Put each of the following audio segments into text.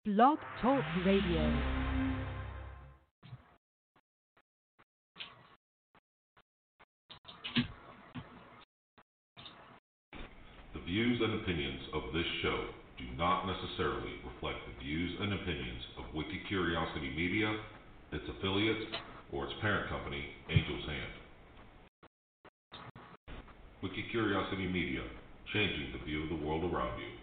Blog Talk Radio. The views and opinions of this show do not necessarily reflect the views and opinions of Wiki Curiosity Media, its affiliates, or its parent company, Angel's Hand. Wiki Curiosity Media, changing the view of the world around you.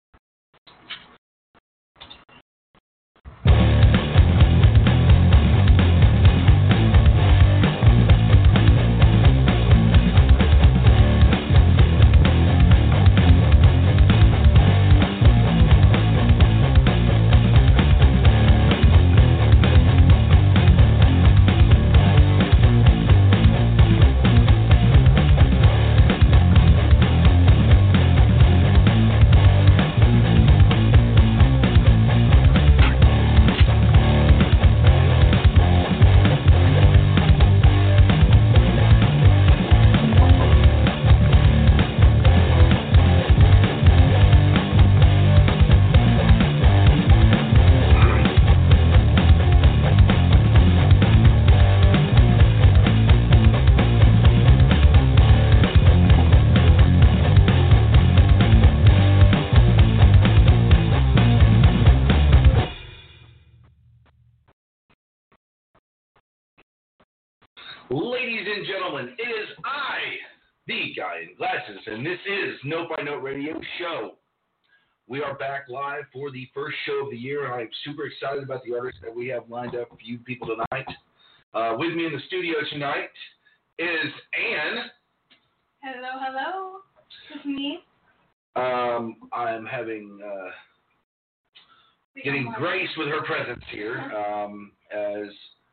Ladies and gentlemen, it is I, the guy in glasses, and this is Note by Note Radio Show. We are back live for the first show of the year, and I'm super excited about the artists that we have lined up for you people tonight. With me in the studio tonight is Anne. Hello, hello. It's me. I'm having getting grace with her presence here, as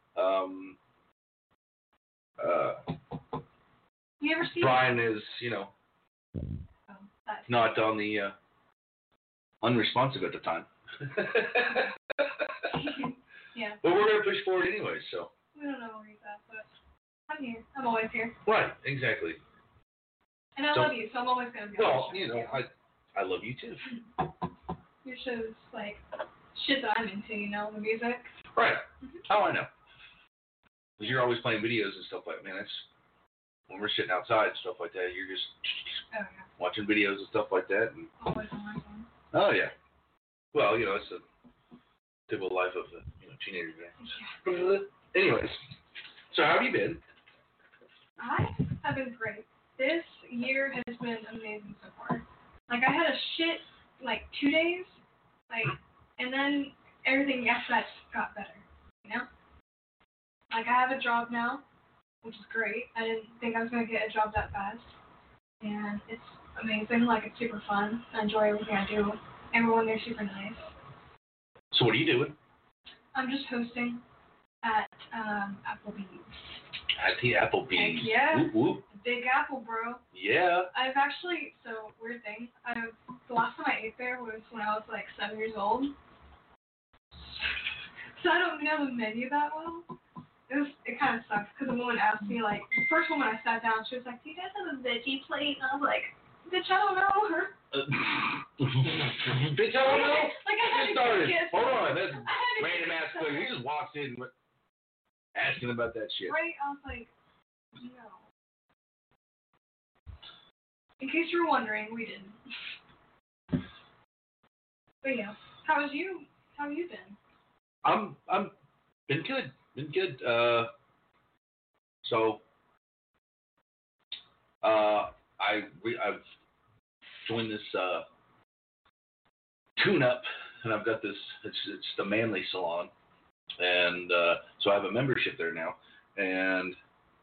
you ever see Brian is, not on the unresponsive at the time. Yeah. But we're going to push forward anyway, so. We don't know where he's at, but I'm here. I'm always here. Right, exactly. And I love you, so I'm always going to be well, on the show. I love you too. Your show's like shit that I'm into, the music. Right. Oh, I know. Because you're always playing videos and stuff like that. Man, that's when we're sitting outside and stuff like that, you're just watching videos and stuff like that. And, always on my phone. Oh, yeah. Well, it's the typical life of a teenager. Yeah. Anyways, so how have you been? I have been great. This year has been amazing so far. Like, I had a shit, 2 days, and then everything after that got better, Like, I have a job now, which is great. I didn't think I was going to get a job that fast. And it's amazing. It's super fun. I enjoy everything I do. Everyone there's super nice. So what are you doing? I'm just hosting at Applebee's. At the Applebee's. Heck yeah. Whoop, whoop. Big Apple, bro. Yeah. I've actually, weird thing. The last time I ate there was when I was 7 years old. So I don't know the menu that well. It kind of sucks because the woman asked me, the first woman I sat down, she was like, do you guys have a veggie plate? And I was like, bitch, I don't know. Bitch, I don't know? I had to started. guess. Hold on, that's random ass question. He just walks in asking about that shit. Right? I was like, no. In case you were wondering, we didn't. But yeah, how have you been? I'm been good. Been good. I've joined this tune-up, and I've got this. It's the Manly Salon, and so I have a membership there now. And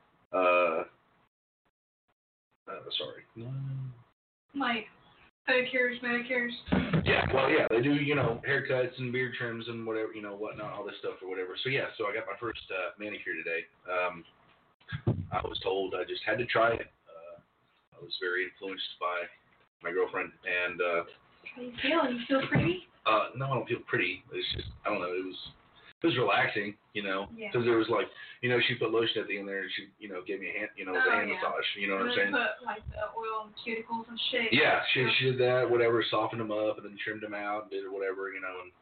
sorry. Pedicures, manicures. Yeah, well, yeah, they do, haircuts and beard trims and whatever, whatnot, all this stuff or whatever. So, yeah, I got my first manicure today. I was told I just had to try it. I was very influenced by my girlfriend, and how you feel? You feel pretty? No, I don't feel pretty. It's just, I don't know, it was relaxing, Yeah. because there was she put lotion at the end there, and she, gave me a hand, the hand massage, you know what I'm saying? Put the oil and cuticles and shit. Yeah, she did that, whatever, softened them up, and then trimmed them out, and did whatever, and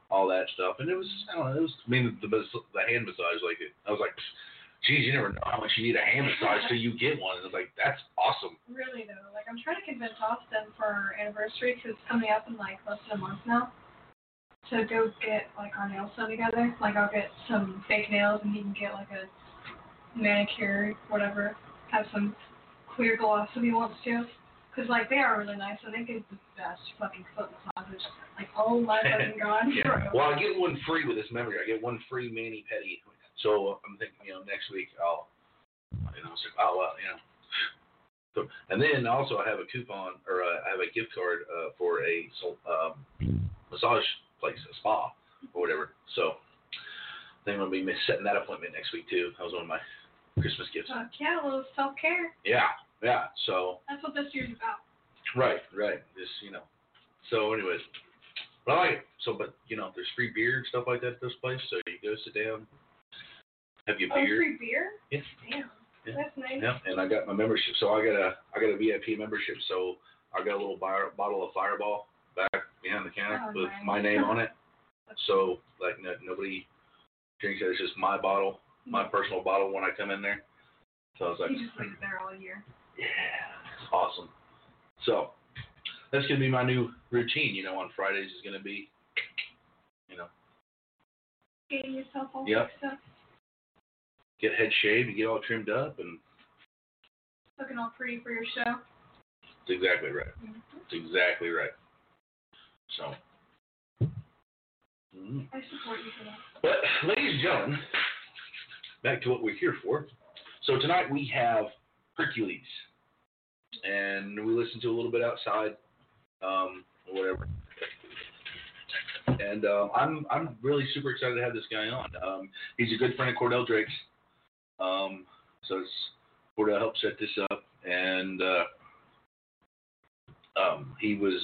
all that stuff. And it was, I don't know, it was, I mean, the hand massage, like, I was like, geez, you never know how much you need a hand massage till you get one. And I was like, that's awesome. Really, though. Like, I'm trying to convince Austin for our anniversary, because it's coming up in, like, less than a month now, to go get, like, our nails done together. Like, I'll get some fake nails, and he can get, like, a manicure, whatever. Have some clear gloss if he wants to. Because, like, they are really nice, and they give the best fucking foot massages. Like, oh my fucking God. Yeah. Well, I get one free with this memory. I get one free mani-pedi. So I'm thinking, next week I'll, say, oh, well, So, and then also I have a coupon, or I have a gift card for a massage place, a spa, or whatever. So I think I'm going to be setting that appointment next week, too. That was one of my Christmas gifts. Yeah, a little self-care. Yeah, so. That's what this year's about. Right. Just, So anyways, but I like it. So, but, there's free beer and stuff like that at this place. So you go sit down, have your beer. Free beer? Yeah. Damn. Yeah. That's nice. Yeah, and I got my membership. So I got a VIP membership. So I got a little bottle of Fireball back behind the counter with my name on it. So, like, nobody drinks it. It's just my bottle, my personal bottle when I come in there. So I was like, you just leave it there all year. Yeah, it's awesome. So that's going to be my new routine, on Fridays is going to be, Getting yourself all fixed up. Get head shaved and get all trimmed up. And looking all pretty for your show. That's exactly right. Mm-hmm. That's exactly right. So. I support you for that. But, ladies and gentlemen, back to what we're here for. So tonight we have Hercules. And we listened to a little bit outside, or whatever. And I'm really super excited to have this guy on. He's a good friend of Cordell Drake's. So Cordell helped set this up, and he was,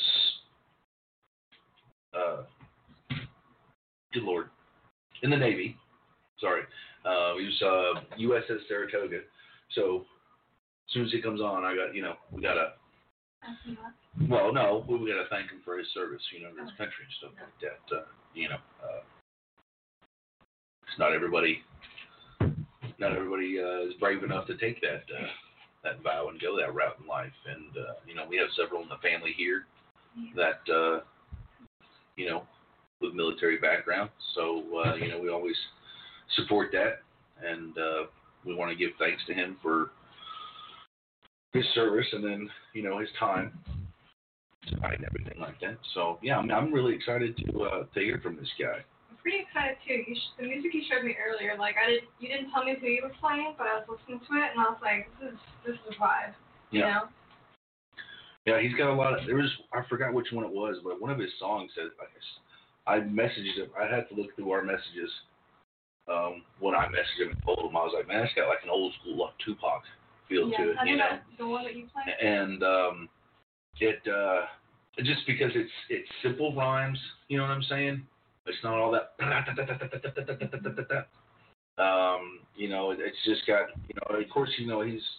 good Lord, in the Navy. Sorry, he was USS Saratoga. So as soon as he comes on, we gotta. Well, no, we gotta thank him for his service, to this country and stuff like that. It's not everybody is brave enough to take that vow and go that route in life. And we have several in the family here that with military background. So we always support that, and we want to give thanks to him for his service, and then his time and everything like that. So yeah, I'm really excited to hear from this guy. I'm pretty excited too. The music you showed me earlier, like you didn't tell me who you were playing, but I was listening to it and I was like, this is a vibe. Yeah. Yeah, he's got a lot of. I forgot which one it was, but one of his songs said, I messaged him. I had to look through our messages when I messaged him and told him. I was like, man, it's got like an old school Tupac feel to it, the one that you played. And it just because it's simple rhymes, you know what I'm saying? It's not all that. It's just got, of course, he's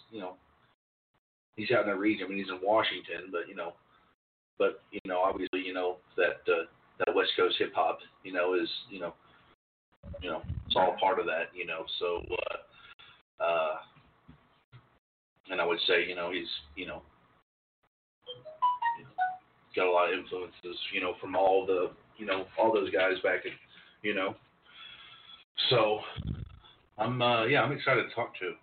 out in the region. I mean, he's in Washington, but obviously, that West Coast hip hop, is, it's all part of that, So, and I would say, he's, got a lot of influences, from all the, all those guys back in, So, I'm excited to talk to him.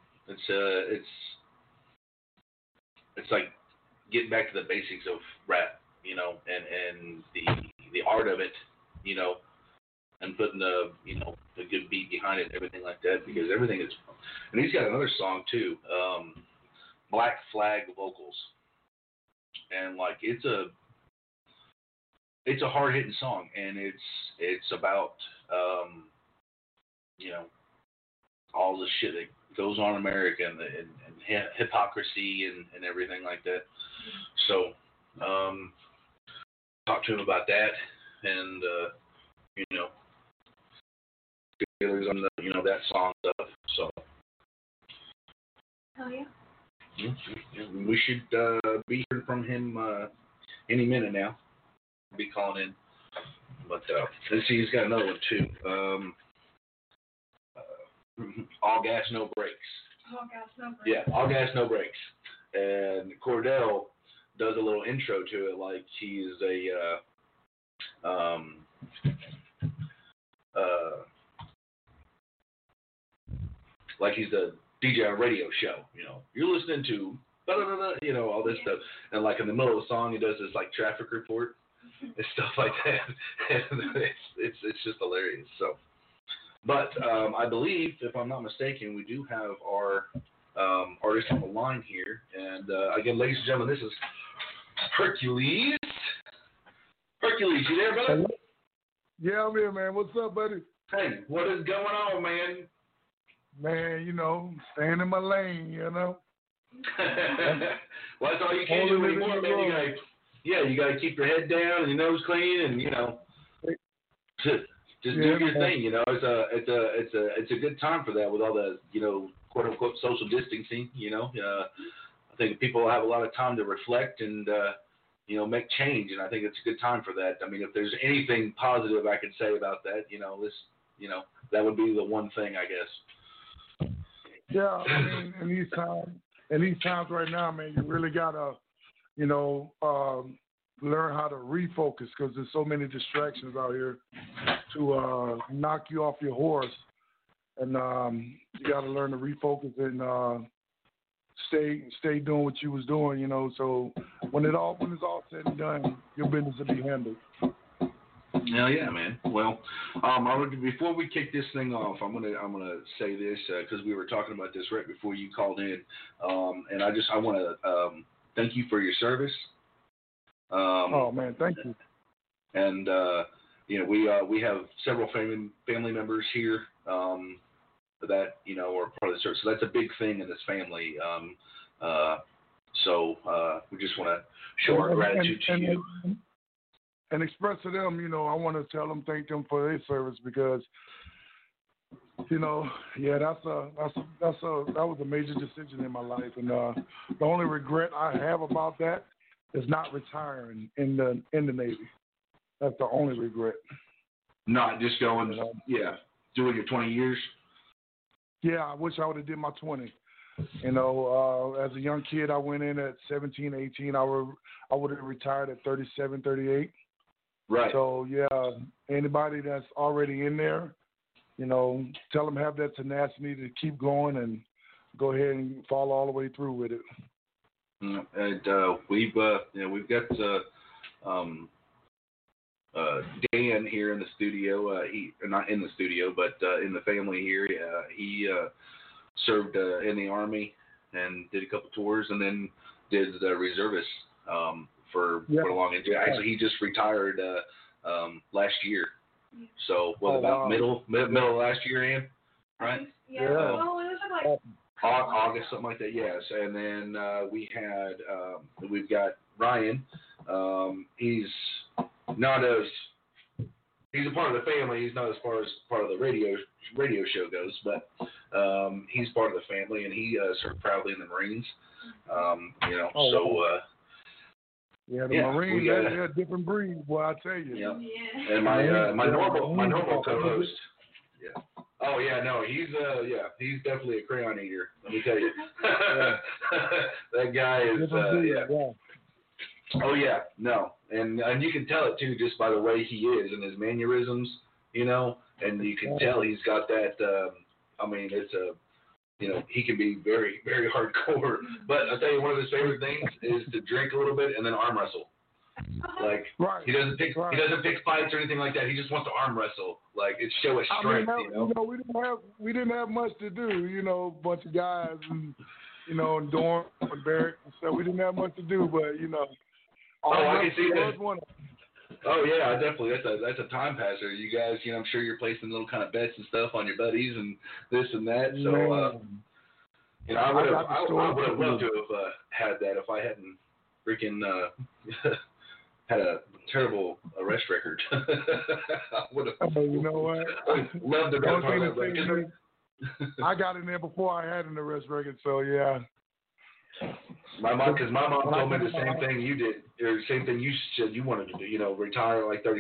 It's like getting back to the basics of rap, and the art of it, and putting the good beat behind it and everything like that, because everything is, and he's got another song too, Black Flag Vocals, and like it's a hard hitting song, and it's about all the shit that goes on in America and hypocrisy and everything like that. So talk to him about that, and on the, that song stuff. So hell yeah. We should be hearing from him any minute now. We'll be calling in. But let's see, he's got another one too. All gas, no brakes. All gas, no brakes. Yeah, all gas, no brakes. And Cordell does a little intro to it, like he's like he's a DJ on a radio show. You know, you're listening to you know, all this stuff, and like in the middle of the song, he does this like traffic report and stuff like that. And it's just hilarious. So, but I believe, if I'm not mistaken, we do have our artist on the line here. And again, ladies and gentlemen, this is Hercules. Hercules, you there, brother? Yeah, I'm here, man. What's up, buddy? Hey, what is going on, man? Man, you know, staying in my lane, you know. Well, that's all you can do anymore, man. You gotta keep your head down and your nose clean, and you know, just do your thing. You know, it's a good time for that with all the, you know, quote unquote social distancing. You know, I think people have a lot of time to reflect and you know, make change, and I think it's a good time for that. I mean, if there's anything positive I could say about that, you know, that would be the one thing, I guess. Yeah, I mean, in these times right now, man, you really gotta, you know, learn how to refocus, because there's so many distractions out here to knock you off your horse, and you gotta learn to refocus and stay doing what you was doing, you know. So when it's all said and done, your business will be handled. Hell yeah, man. Well, before we kick this thing off, I'm gonna say this because we were talking about this right before you called in, and I want to thank you for your service. Oh man, thank you. And you know, we have several family members here that, you know, are part of the church, so that's a big thing in this family. So we just want to show our gratitude to you. And express to them, you know, I want to tell them, thank them for their service, because, you know, yeah, that was a major decision in my life, and the only regret I have about that is not retiring in the Navy. That's the only regret. Not just going, doing your 20 years. Yeah, I wish I would have did my 20. You know, as a young kid, I went in at 17, 18. I would have retired at 37, 38. Right. So, yeah, anybody that's already in there, you know, tell them have that tenacity to keep going and go ahead and follow all the way through with it. And we've got Dan here in the studio. Not in the studio, but in the family here. He served in the Army and did a couple tours, and then did the reservist for a long time. Actually, he just retired last year. So middle of last year, Ann? Right? Yeah. Well, it was like August, something like that. Yes. And then we've got Ryan. He's a part of the family. He's not as far as part of the radio show goes, but he's part of the family, and he served proudly in the Marines. You know, the Marines, they're a different breed, boy, I tell you. Yeah. And my normal co-host. Yeah. Oh yeah, no, he's definitely a crayon eater. Let me tell you. That guy is Oh yeah, no, and you can tell it too just by the way he is and his mannerisms, you know, and you can tell he's got that. I mean, it's you know, he can be very, very hardcore. But I'll tell you, one of his favorite things is to drink a little bit and then arm wrestle. Like he doesn't pick fights or anything like that. He just wants to arm wrestle. Like it's show his strength. I mean, you know, we didn't have much to do. You know, a bunch of guys and, you know, in dorm and barracks and stuff. We didn't have much to do, but you know. I can see that. Oh yeah, definitely. That's a time passer. You guys, you know, I'm sure you're placing little kind of bets and stuff on your buddies and this and that. So, you know, I would have loved to have had that if I hadn't freaking had a terrible arrest record. I would have. You know what? Loved to be part of that. I got in there before I had an arrest record, so yeah. My mom told me the same thing you did, or the same thing you said you wanted to do. You know, retire like 30.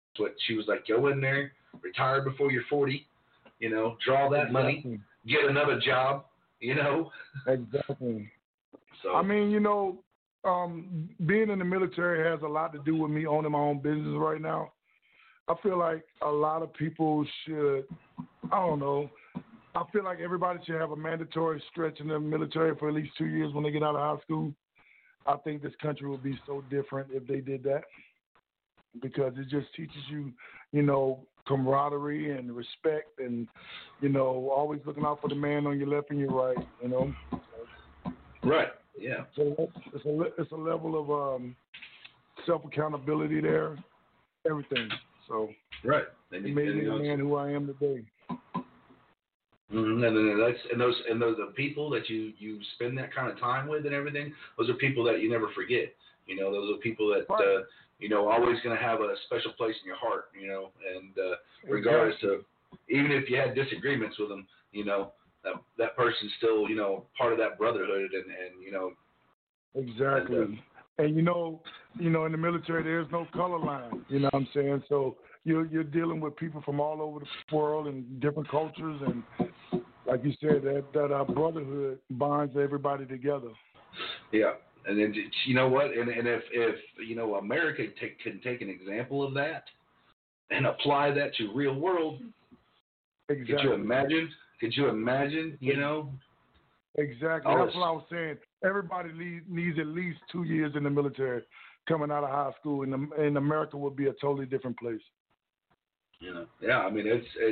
what she was like. Go in there, retire before you're 40. You know, draw that money, get another job. You know. Exactly. So I mean, you know, being in the military has a lot to do with me owning my own business right now. I feel like a lot of people should, I don't know, I feel like everybody should have a mandatory stretch in the military for at least 2 years when they get out of high school. I think this country would be so different if they did that, because it just teaches you, you know, camaraderie and respect and, you know, always looking out for the man on your left and your right, you know. right, yeah. So it's a level of self-accountability there, everything. So Right. it made me the man who I am today. Mm-hmm. And those are the people that you spend that kind of time with and everything. Those are people that you never forget. You know, those are people that Right. you know, always going to have a special place in your heart. You know, and regardless of, even if you had disagreements with them, you know, that person's still, you know, part of that brotherhood, and you know. Exactly. And you know, in the military, there's no color line. You know what I'm saying? So you're dealing with people from all over the world and different cultures, and like you said, that brotherhood bonds everybody together. Yeah, and then you know what? And if you know, America can take an example of that and apply that to real world. Exactly. Could you imagine? You know. Exactly. That's what I was saying. Everybody needs at least 2 years in the military coming out of high school, and America would be a totally different place. You know, yeah. I mean,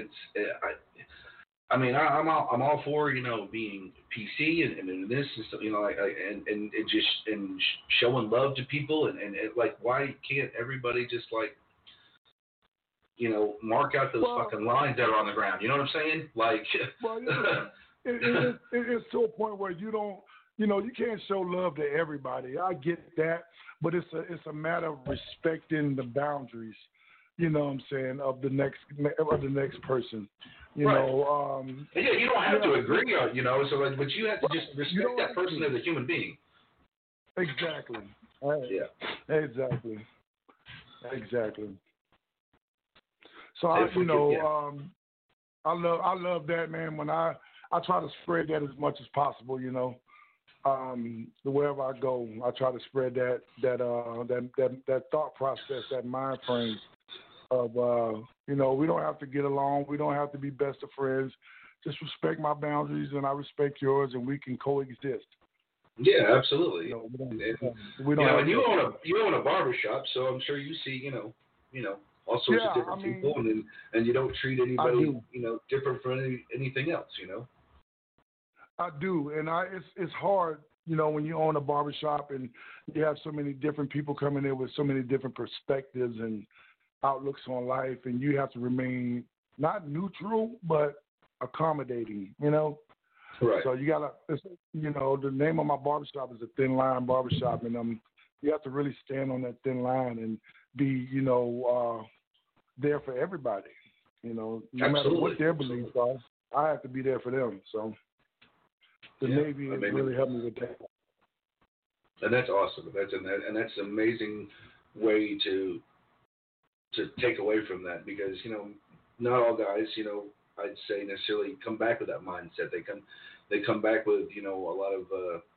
I'm all for, you know, being PC and this and stuff, you know, and just showing love to people and like, why can't everybody just, like, you know, mark out those fucking lines that are on the ground? You know what I'm saying? Like, well, it's to a point where you don't, you know, you can't show love to everybody. I get that, but it's a matter of respecting the boundaries. You know what I'm saying, of the next person. You right. know. Yeah, you don't have to agree on, you know, so but you have to just respect that person as a human being. Exactly. Yeah. Exactly. So I love that, man. When I try to spread that as much as possible, you know. Wherever I go, I try to spread that thought process, that mind frame of, you know, we don't have to get along. We don't have to be best of friends. Just respect my boundaries and I respect yours, and we can coexist. Yeah, absolutely. You know, and you own a barbershop, so I'm sure you see, you know, all sorts of different people, and you don't treat anybody, you know, different from anything else, you know. I do, and it's hard, you know, when you own a barbershop and you have so many different people coming in with so many different perspectives and outlooks on life, and you have to remain not neutral but accommodating, you know. Right. So you gotta, you know, the name of my barbershop is a Thin Line Barbershop, and you have to really stand on that thin line and be, you know, there for everybody. You know, no matter what their beliefs are, I have to be there for them. So. The Navy has really helped me with that. And that's awesome. That's an amazing way to take away from that, because, you know, not all guys, you know, I'd say necessarily come back with that mindset. They come back with, you know, a lot of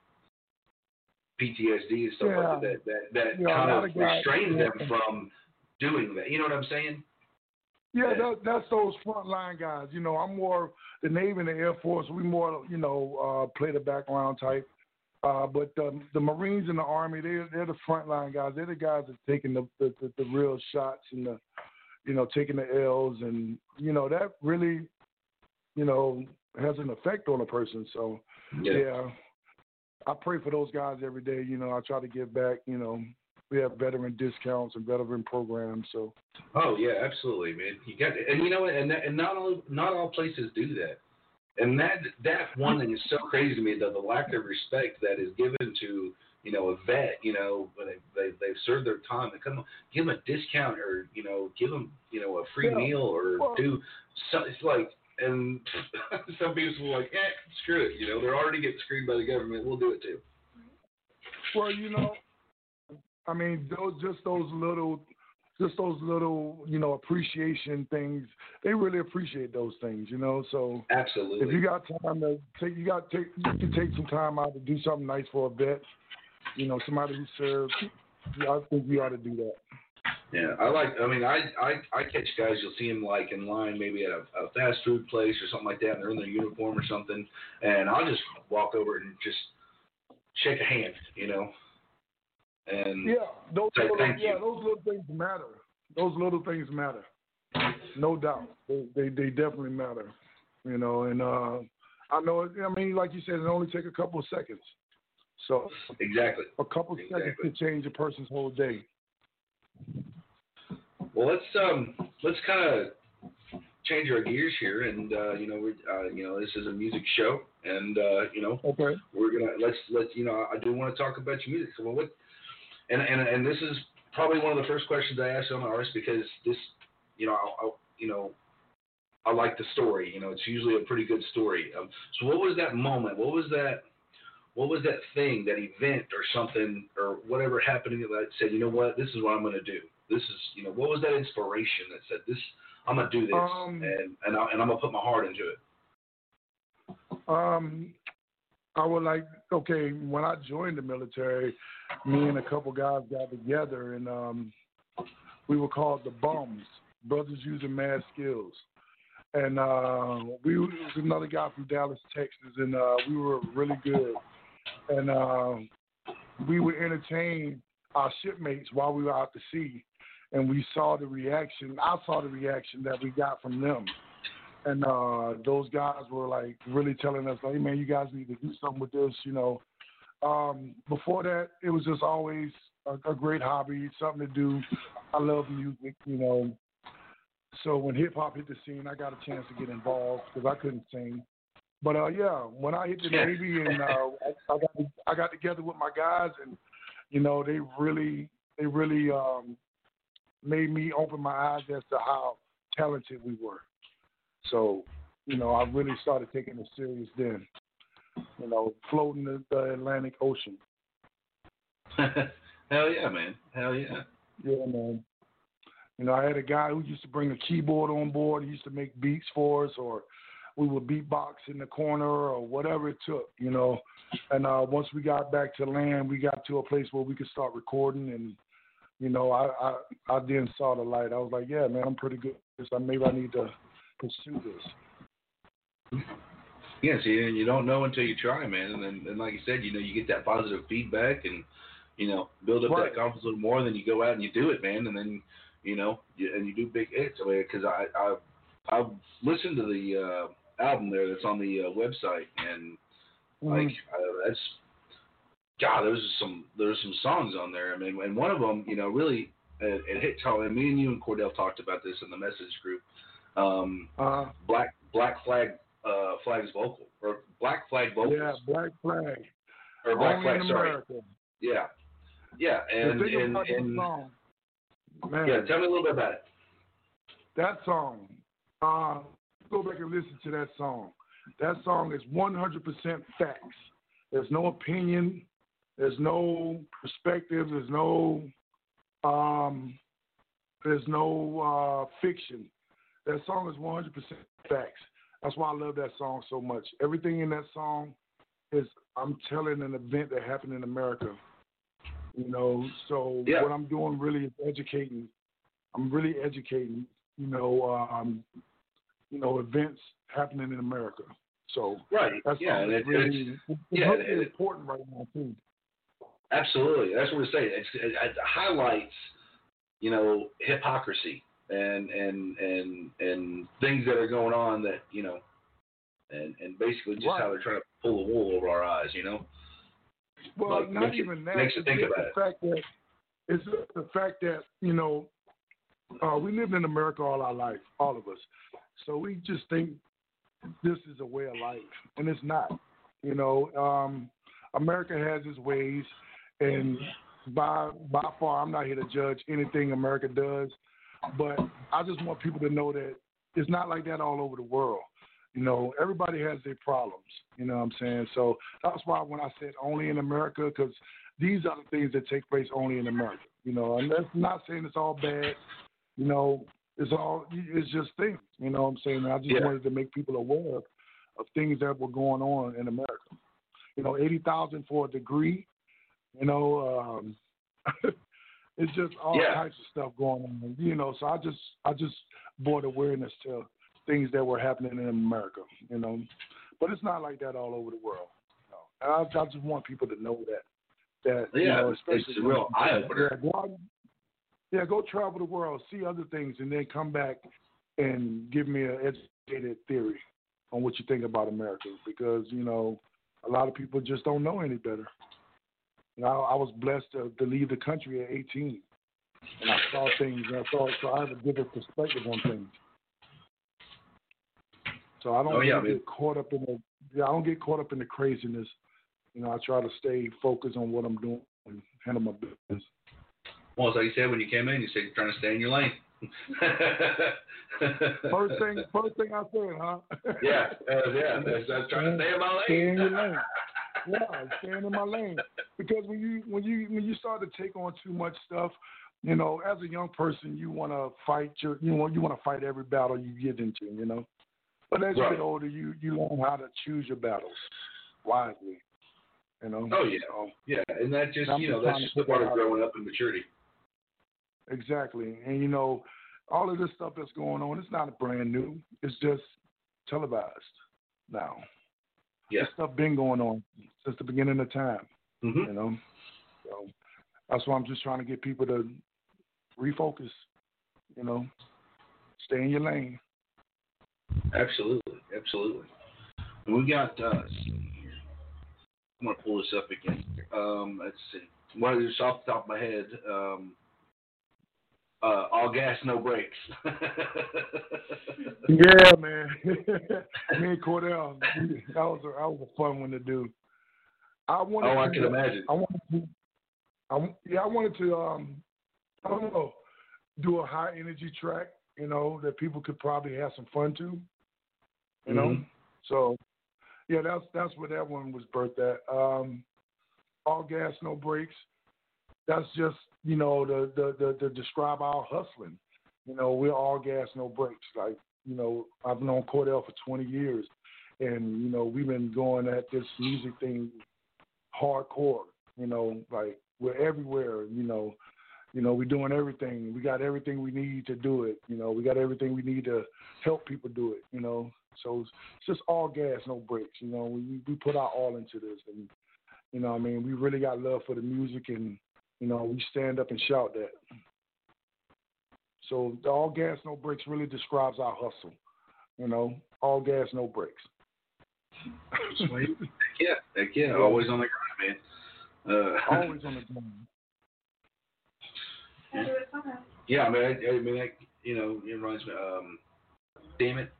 PTSD and stuff like that kind of restrains them from doing that. You know what I'm saying? Yeah, that's those frontline guys. You know, I'm more the Navy and the Air Force. We more, you know, play the background type. But the Marines and the Army, they're the frontline guys. They're the guys that's taking the real shots and the, you know, taking the L's, and you know that really, you know, has an effect on a person. So yeah, I pray for those guys every day. You know, I try to give back. You know. We have veteran discounts and veteran programs. So. Oh yeah, absolutely, man. You got it. And you know, and not all places do that. And that one thing is so crazy to me, the lack of respect that is given to, you know, a vet. You know, when they've served their time, they come give them a discount, or, you know, give them, you know, a free meal or two. So it's like, and some people are like, screw it. You know, they're already getting screwed by the government. We'll do it too. Well, you know. I mean, those little just those little, appreciation things. They really appreciate those things, So Absolutely. if you got time to take, you can take some time out to do something nice for a vet. Somebody who serves. I think you ought to do that. Yeah, I catch guys. You'll see them like in line, maybe at a fast food place or something like that, and they're in their uniform or something, and I'll just walk over and just shake a hand, and those say thank you. those little things matter. Those little things matter, no doubt. They definitely matter, and I know. Like you said, it only take a couple of seconds. So exactly, a couple of seconds to change a person's whole day. Well, let's kind of change our gears here, and this is a music show, and okay, we're gonna let's I do want to talk about your music. So and this is probably one of the first questions I ask on artists because this, I like the story. It's usually a pretty good story. So what was that moment? What was that thing, that event or something or whatever happening that said, you know what, this is what I'm going to do. This is, what was that inspiration that said this, I'm going to do this and I'm going to put my heart into it? I would when I joined the military, me and a couple guys got together and we were called the Bums, Brothers Using Mad Skills. And we was another guy from Dallas, Texas, and we were really good. And we would entertain our shipmates while we were out to sea, and we saw the reaction. I saw the reaction that we got from them, and those guys were like really telling us, like, "Hey man, you guys need to do something with this." Before that, it was just always a great hobby, something to do. I love music, So when hip hop hit the scene, I got a chance to get involved because I couldn't sing. But when I hit the Navy and I got together with my guys, and they really made me open my eyes as to how talented we were. So I really started taking it serious then. Floating the Atlantic Ocean. Hell yeah, man! Hell yeah. Yeah, man. I had a guy who used to bring a keyboard on board. He used to make beats for us, or we would beatbox in the corner or whatever it took, And once we got back to land, we got to a place where we could start recording. And, I then saw the light. I was like, yeah, man, I'm pretty good at this. Maybe I need to pursue this. Yeah, see, and you don't know until you try, man. And like you said, you get that positive feedback and, build up that confidence a little more. And then you go out and you do it, man. And then, you do big hits. Because I've listened to the album there that's on the website, and there's some songs on there. And one of them, really it hits home. And me and you and Cordell talked about this in the message group. Black Flag's vocal, or Black Flag vocals. Yeah, Black Flag. Or Black Only Flag, in sorry. America. Yeah. And song, man, tell me a little bit about it. That song. Go back and listen to that song. That song is 100% facts. There's no opinion. There's no perspective. There's no fiction. That song is 100% facts. That's why I love that song so much. Everything in that song is, I'm telling an event that happened in America. So what I'm doing really is educating. I'm really educating, events happening in America. So that's really important right now too. Absolutely, that's what we say. It highlights, hypocrisy and things that are going on that and basically just how they're trying to pull the wool over our eyes, Well, not even that. Makes you think about it. It's the fact that we lived in America all our life, all of us. So we just think this is a way of life, and it's not. America has its ways, and by far, I'm not here to judge anything America does, but I just want people to know that it's not like that all over the world. Everybody has their problems. You know what I'm saying? So that's why when I said only in America, because these are the things that take place only in America. You know, and that's not saying it's all bad. You know, it's just things. You know what I'm saying? I just wanted to make people aware of things that were going on in America. You know, 80,000 for a degree. You know, it's just all types of stuff going on. You know, so I just brought awareness to things that were happening in America. You know, but it's not like that all over the world. You know? And I just want people to know that you know, especially it's a real eye opener. Go travel the world, see other things, and then come back and give me an educated theory on what you think about America. Because, you know, a lot of people just don't know any better. You know, I was blessed to leave the country at 18, and I saw things, and so I have a different perspective on things. So I don't get caught up in I don't get caught up in the craziness. You know, I try to stay focused on what I'm doing and handle my business. Well, it's like you said when you came in, you said you're trying to stay in your lane. First thing I said, huh? I'm trying to stay in my lane. Stay in your lane. Yeah, staying in my lane. Because when you start to take on too much stuff, you know, as a young person, you want to fight you want to fight every battle you get into, you know. But as you get older, you learn how to choose your battles wisely, you know. Oh yeah, and that just that's just part of growing up in maturity. Exactly, and you know, all of this stuff that's going on, it's not brand new. It's just televised now. Yeah, this stuff been going on since the beginning of time. Mm-hmm. You know, so that's why I'm just trying to get people to refocus. You know, stay in your lane. Absolutely. And we got. I'm gonna pull this up again. Let's see. Well, just off the top of my head. All gas, no brakes. Yeah, man. Me and Cordell, that was a fun one to do. I can imagine. I wanted to I don't know, do a high energy track, you know, that people could probably have some fun to. You know? So yeah, that's where that one was birthed at. All gas, no brakes. That's just, you know, the describe our hustling. You know, we're all gas, no brakes. Like, you know, I've known Cordell for 20 years, and, you know, we've been going at this music thing hardcore. You know, like, we're everywhere, you know, we're doing everything. We got everything we need to do it. You know, we got everything we need to help people do it, you know. So it's just all gas, no brakes. You know, we put our all into this. And, you know, I mean, we really got love for the music, and, you know, we stand up and shout that. So the all gas, no brakes really describes our hustle. You know, all gas, no brakes. Sweet. Heck yeah. Always on the grind, man. Always on the grind. Yeah, I mean, you know, it reminds me. Damn it.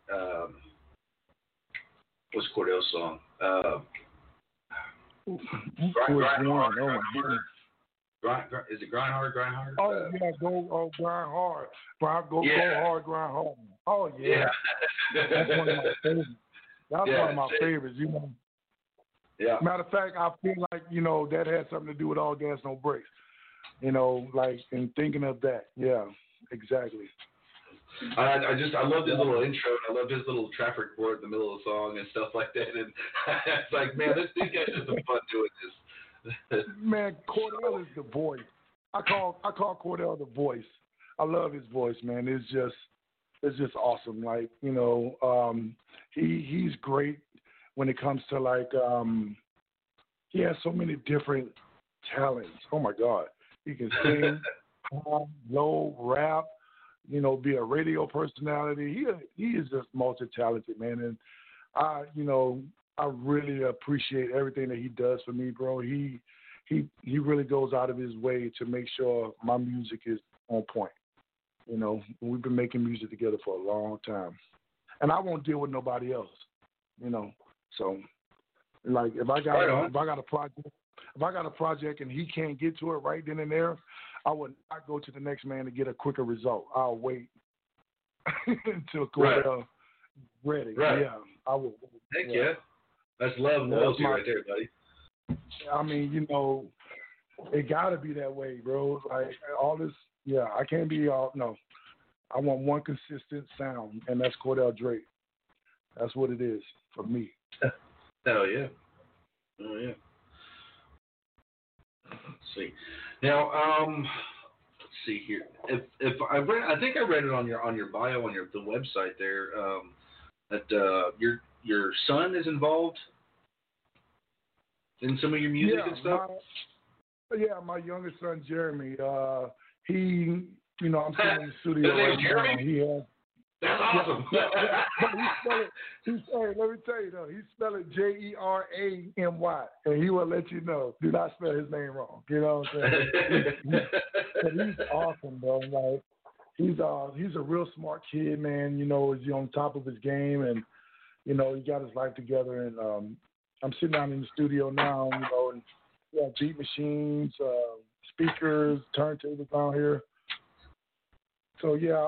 What's Cordell's song? Is it Grind Hard? Oh, yeah, go grind hard. Go hard, grind hard. Oh, yeah. That's one of my favorites. That's one of my favorites, you know. Yeah. Matter of fact, I feel like, you know, that had something to do with all gas, no brakes. You know, like, in thinking of that. Yeah, exactly. I love his little intro, and I love his little traffic report in the middle of the song and stuff like that. And it's like, man, these guys have some fun doing this. Man, Cordell is the voice. I call Cordell the voice. I love his voice, man. It's just awesome. Like, you know, he's great when it comes to, like, he has so many different talents. Oh my God, he can sing, high, low, rap. You know, be a radio personality. He is just multi-talented, man. And I really appreciate everything that he does for me, bro. He really goes out of his way to make sure my music is on point. You know, we've been making music together for a long time, and I won't deal with nobody else. You know, so like if I got a project and he can't get to it right then and there, I would not go to the next man to get a quicker result. I'll wait until Cordell ready. Right. Yeah, I will. Heck yeah. That's love and loyalty right there, buddy. I mean, you know, it gotta be that way, bro. Like all this, yeah, I can't be all no. I want one consistent sound, and that's Cordell Drake. That's what it is for me. Hell yeah. Oh yeah. Let's see. Now, let's see here. If I read, I think I read it on your bio on the website there. That your son is involved in some of your music and stuff. My youngest son Jeremy. He, I'm sitting in the studio right now. He has. That's awesome. Hey, let me tell you though, he spelled it Jeramy, and he will let you know. Do not spell his name wrong. You know what I'm saying? He's awesome, bro. Like he's a real smart kid, man. He's on top of his game, and he got his life together. And I'm sitting down in the studio now, and we have beat machines, speakers, turntables down here. So yeah,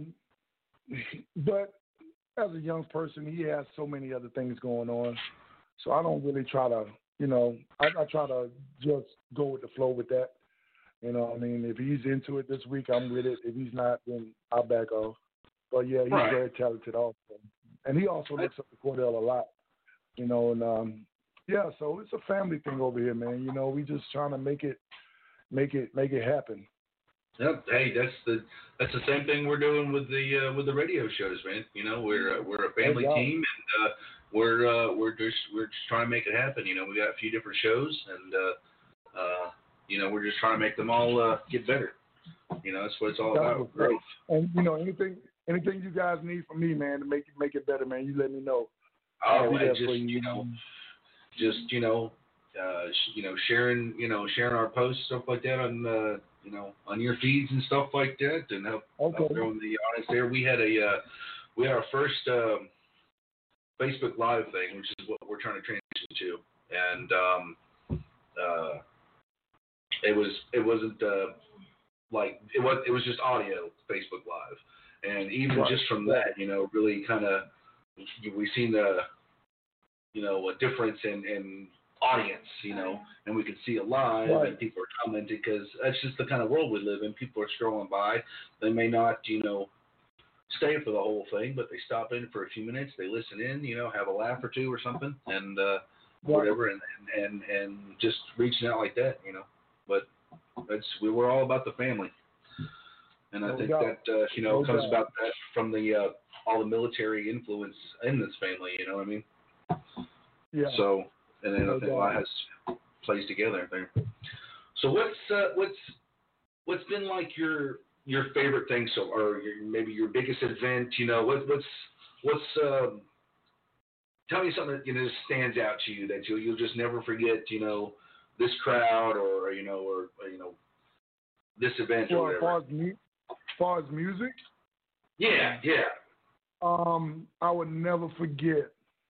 but as a young person, he has so many other things going on. So I don't really try to, I try to just go with the flow with that. You know what I mean? If he's into it this week, I'm with it. If he's not, then I'll back off. But yeah, he's very talented also. And he also looks up to Cordell a lot, and yeah, so it's a family thing over here, man. We just trying to make it happen. Yep. Hey, that's the same thing we're doing with the radio shows, man. We're a family team, and we're just trying to make it happen. We got a few different shows, and we're just trying to make them all get better. That's what it's all about, growth. And anything you guys need from me, man, to make it better, man, you let me know. Oh, sharing our posts, stuff like that on on your feeds and stuff like that, and help growing the audience there. We had our first Facebook Live thing, which is what we're trying to transition to, and it was just audio Facebook Live, and even just from that, really kind of we've seen a difference in audience, and we can see it live, and people are commenting because that's just the kind of world we live in. People are scrolling by. They may not, stay for the whole thing, but they stop in for a few minutes. They listen in, have a laugh or two or something, and whatever, and just reaching out like that, But we're all about the family, and I think that comes about that from the all the military influence in this family. You know what I mean? Yeah. So. And then I think a lot has plays together there. So what's been like your favorite thing or maybe your biggest event? What's tell me something that just stands out to you that you'll just never forget. This crowd or this event or whatever. As far as music. Yeah. I would never forget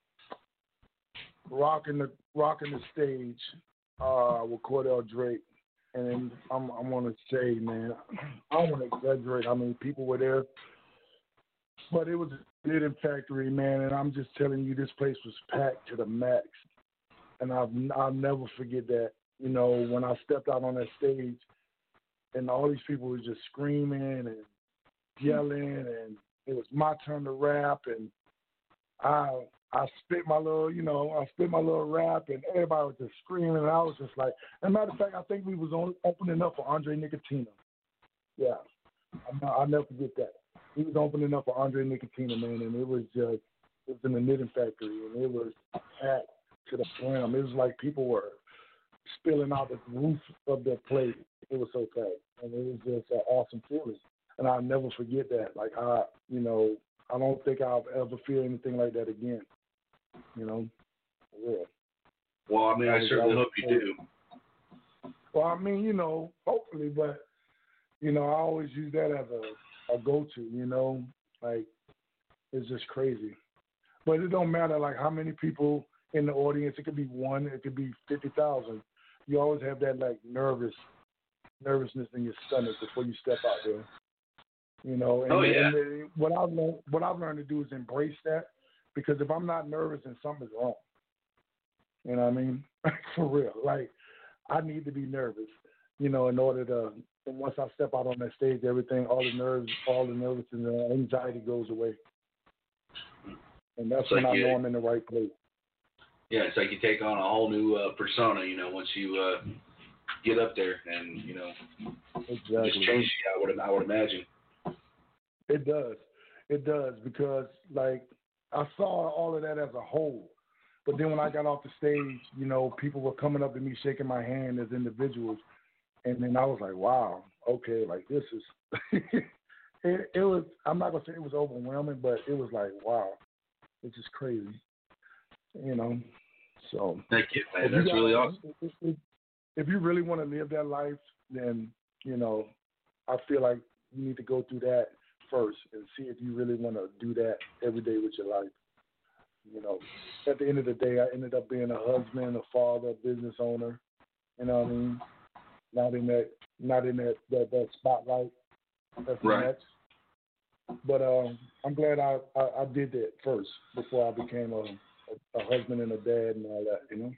rocking the stage with Cordell Drake, and I'm gonna say, man, I don't want to exaggerate how many people were there, but it was a knitting factory, man, and I'm just telling you, this place was packed to the max, and I'll never forget that. When I stepped out on that stage, and all these people were just screaming and yelling, and it was my turn to rap, and I spit my little rap, and everybody was just screaming, and I was just like, as a matter of fact, I think we was opening up for Andre Nickatina. Yeah, I'll never forget that. He was opening up for Andre Nickatina, man, and it was in the knitting factory, and it was packed to the brim. It was like people were spilling out the roof of their plate. It was so packed, and it was just an awesome feeling, and I'll never forget that. Like I don't think I'll ever feel anything like that again. Yeah. Well, I mean, I certainly hope you do. Well, I mean, hopefully, but I always use that as a go-to. Like it's just crazy. But it don't matter like how many people in the audience. It could be one. It could be 50,000. You always have that like nervousness in your stomach before you step out there. And what I've learned to do is embrace that, because if I'm not nervous, then something's wrong. You know what I mean? For real. Like I need to be nervous. in order to, and once I step out on that stage, everything, all the nerves and the anxiety goes away. And that's when I know I'm in the right place. Yeah, it's like you take on a whole new persona, once you get up there and, exactly. Just change it, I would imagine. It does, because, like, I saw all of that as a whole. But then when I got off the stage, people were coming up to me, shaking my hand as individuals. And then I was like, wow, okay, like, this is, it was, I'm not going to say it was overwhelming, but it was like, wow, it's just crazy, So. Thank you, man. That's really awesome. If you really want to live that life, then, I feel like you need to go through that first and see if you really want to do that every day with your life. At the end of the day, I ended up being a husband, a father, a business owner. You know what I mean? Not in that spotlight. That's right. Next. But I'm glad I did that first before I became a husband and a dad and all that.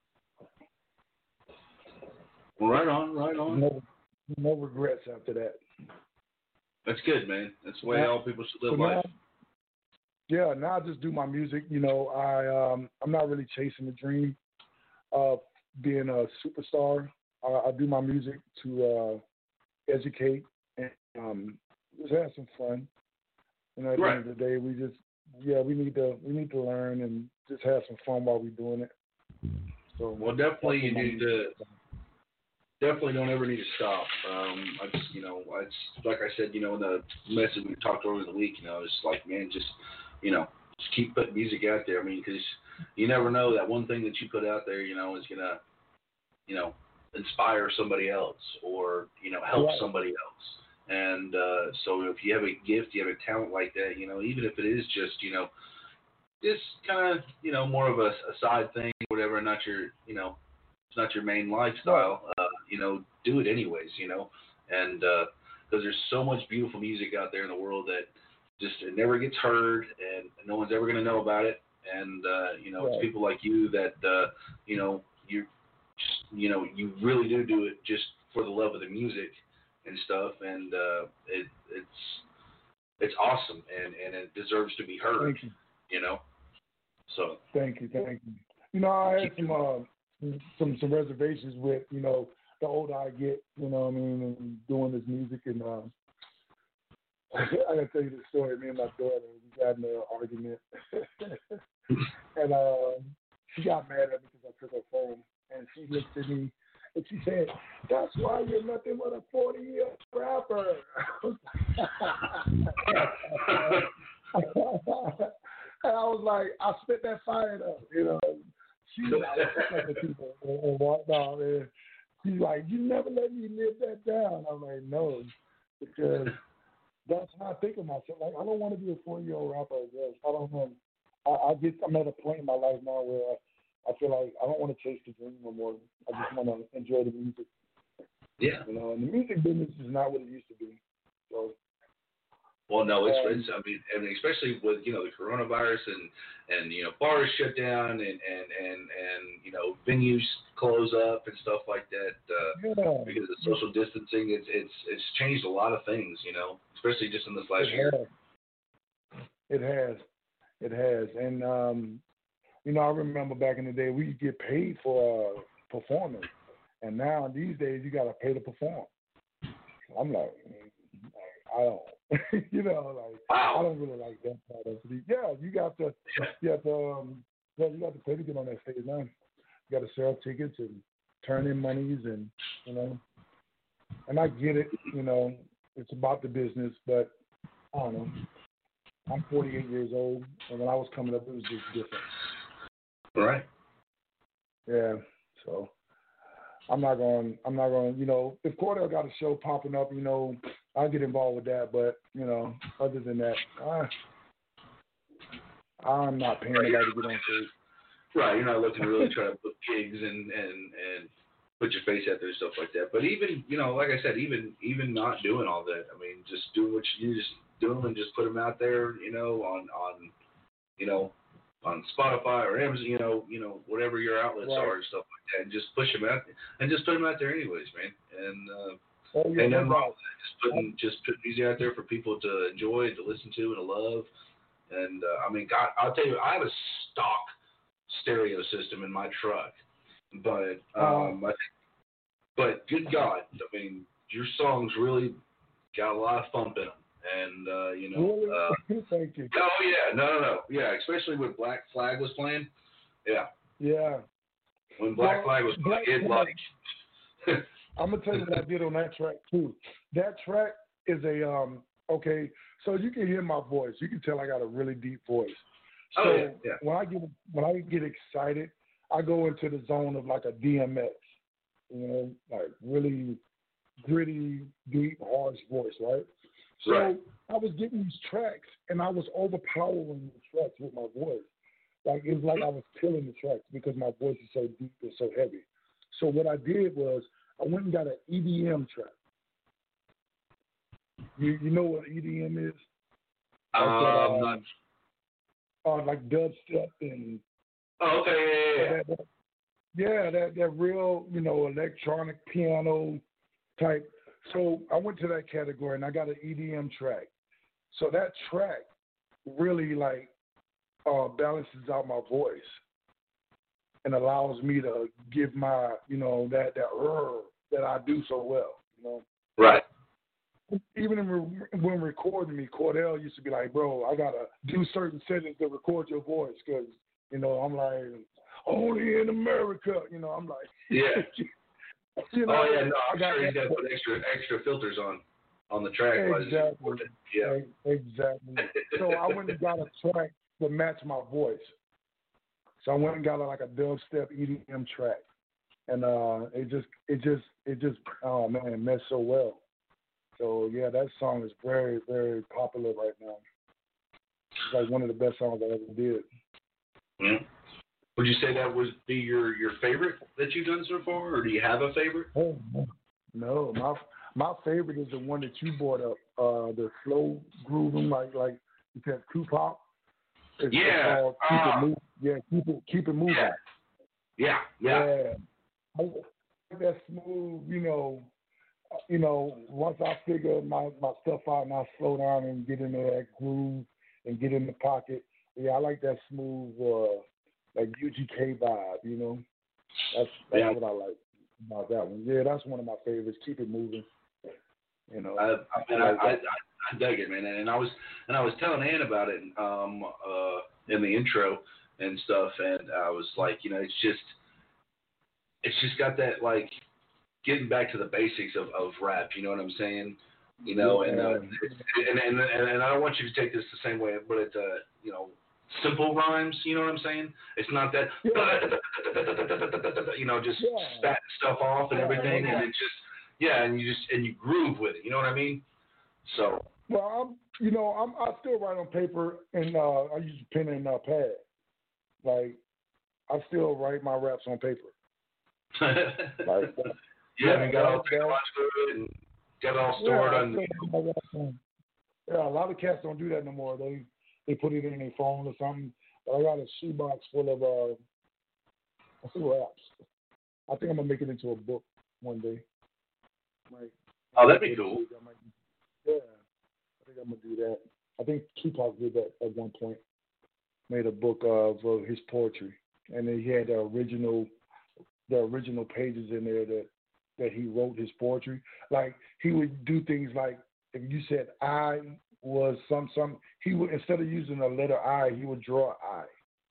Right on. No regrets after that. That's good, man. That's the way all people should live life. Yeah, now I just do my music. I'm not really chasing the dream of being a superstar. I do my music to educate and just have some fun. At the end of the day, we need to learn and just have some fun while we're doing it. So, well, definitely you need to. Definitely don't ever need to stop. I just, it's like I said, in the message we talked over the week, it's like, man, just keep putting music out there. I mean, because you never know, that one thing that you put out there, is gonna, inspire somebody else or help somebody else. And so if you have a gift, you have a talent like that, even if it is just, just kind of, more of a side thing, whatever, not your, it's not your main lifestyle. Do it anyways, and because there's so much beautiful music out there in the world that just it never gets heard and no one's ever going to know about it. And, it's people like you that, you really do it just for the love of the music and stuff. And it's awesome and it deserves to be heard, Thank you. So. Thank you. I had some reservations with, the older I get, and doing this music. And I got to tell you the story. Me and my daughter, we got in an argument. And she got mad at me because I took her phone. And she looked at me and she said, "That's why you're nothing but a 40-year rapper." And I was like, I spit that fire up, She's like people and whatnot, and she's like, "You never let me live that down." I'm like, no, because that's how I think of myself. Like, I don't want to be a 40-year-old rapper. I don't know. I'm at a point in my life now where I feel like I don't want to chase the dream no more. I just want to enjoy the music. Yeah. And the music business is not what it used to be. So. Well, no, it's I mean, especially with the coronavirus and bars shut down and venues close up and stuff like that because of social distancing. It's changed a lot of things, especially just in this last year. It has, and I remember back in the day we used to get paid for performing, and now these days you got to pay to perform. I'm like, I don't. Wow. I don't really like that part of it. Yeah, you have to pay to get on that stage now. You got to sell tickets and turn in monies and and I get it. It's about the business, but I don't know. I'm 48 years old, and when I was coming up, it was just different. Right. Yeah. So I'm not going. If Cordell got a show popping up, I'll get involved with that. But other than that, I'm not paying anybody to get on stage. Right. You're not looking to really try to book gigs and put your face out there and stuff like that. But even like I said, even not doing all that. I mean, just doing what you just do them and just put them out there. On on Spotify or Amazon, whatever your outlets Right. are and stuff like that, and just push them out and just put them out there anyways, man. And yeah, ain't no nothing wrong doubt. with that. Just put music out there for people to enjoy and to listen to and to love. And I mean, God, I'll tell you, I have a stock stereo system in my truck, but but good God, I mean, your songs really got a lot of thump in them. And, Really? Thank you. Oh, yeah. No. Yeah, especially when Black Flag was playing. Yeah. Yeah. When Black Flag was playing, it like... I'm going to tell you what I did on that track, too. That track is okay, so you can hear my voice. You can tell I got a really deep voice. So yeah. when I get excited, I go into the zone of like a DMX, like really gritty, deep, harsh voice, right? So I was getting these tracks, and I was overpowering the tracks with my voice. Like, it was like I was killing the tracks because my voice is so deep and so heavy. So what I did was I went and got an EDM track. You know what EDM is? Like dubstep and... Oh, okay, yeah. That real, electronic piano type. So I went to that category and I got an EDM track. So that track really balances out my voice and allows me to give my, that I do so well, Right. Even when recording me, Cordell used to be like, bro, I got to do certain settings to record your voice because, I'm like, only in America, I'm like. Yeah. No, I'm I got sure he's got to put extra filters on the track. Exactly. Yeah. Exactly. So I went and got a track to match my voice. So I went and got a dubstep EDM track, and it just oh man, it meshed so well. So yeah, that song is very, very popular right now. It's like one of the best songs I ever did. Yeah. Would you say that would be your favorite that you've done so far, or do you have a favorite? Oh no, my favorite is the one that you brought up, the slow grooving, like you said, Tupac. It's called Keep It Moving. Yeah, keep it moving. Yeah. I like that smooth, once I figure my stuff out and I slow down and get into that groove and get in the pocket. Yeah, I like that smooth, like UGK vibe, That's what I like about that one. Yeah, that's one of my favorites. Keep it moving. I dug it, man, and I was telling Ann about it in the intro and stuff, and I was like, it's just got that like getting back to the basics of rap. You know what I'm saying? And I don't want you to take this the same way, but it's simple rhymes. You know what I'm saying? It's not that just spat stuff off and everything, and it just and you groove with it. You know what I mean? So. Well, I still write on paper and I use pen and pad. Like, I still write my raps on paper. And got all technological and got it all stored on. Yeah, a lot of cats don't do that no more. They put it in their phone or something. But I got a shoebox full of raps. I think I'm gonna make it into a book one day. That'd be cool. Yeah. I think I'm gonna do that. I think Tupac did that at one point. Made a book of his poetry, and then he had the original pages in there that he wrote his poetry. Like, he would do things like, if you said I was some, he would, instead of using a letter I, he would draw I.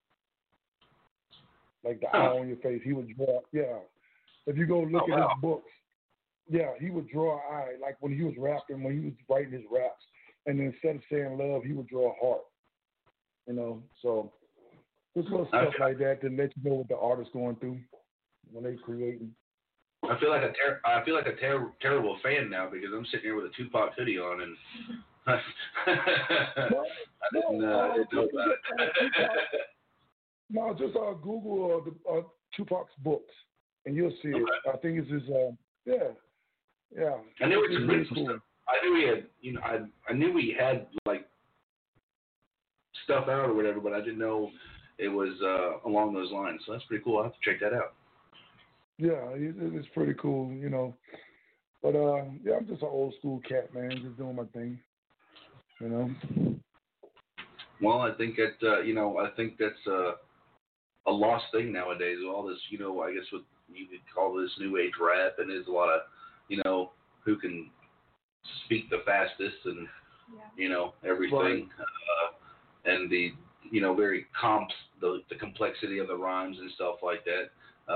Like the eye on your face, he would draw. Yeah. If you go look at his books, yeah, he would draw an eye. Like when he was rapping, when he was writing his raps. And then instead of saying love, he would draw a heart. So just little stuff like that to let you know what the artist's going through when they creating. I feel like a terrible fan now because I'm sitting here with a Tupac hoodie on and I didn't know about it. No, just Google Tupac's books and you'll see it. I think it's his. Yeah. I knew it's really cool. Stuff. I knew he had, I knew he had like stuff out or whatever, but I didn't know it was along those lines. So that's pretty cool. I'll have to check that out. Yeah, it's pretty cool, you know. But yeah, I'm just an old school cat, man, just doing my thing, you know. Well, I think that I think that's a lost thing nowadays. All this, I guess what you could call this new age rap, and there's a lot of, who can speak the fastest and everything, Right. And the very the complexity of the rhymes and stuff like that.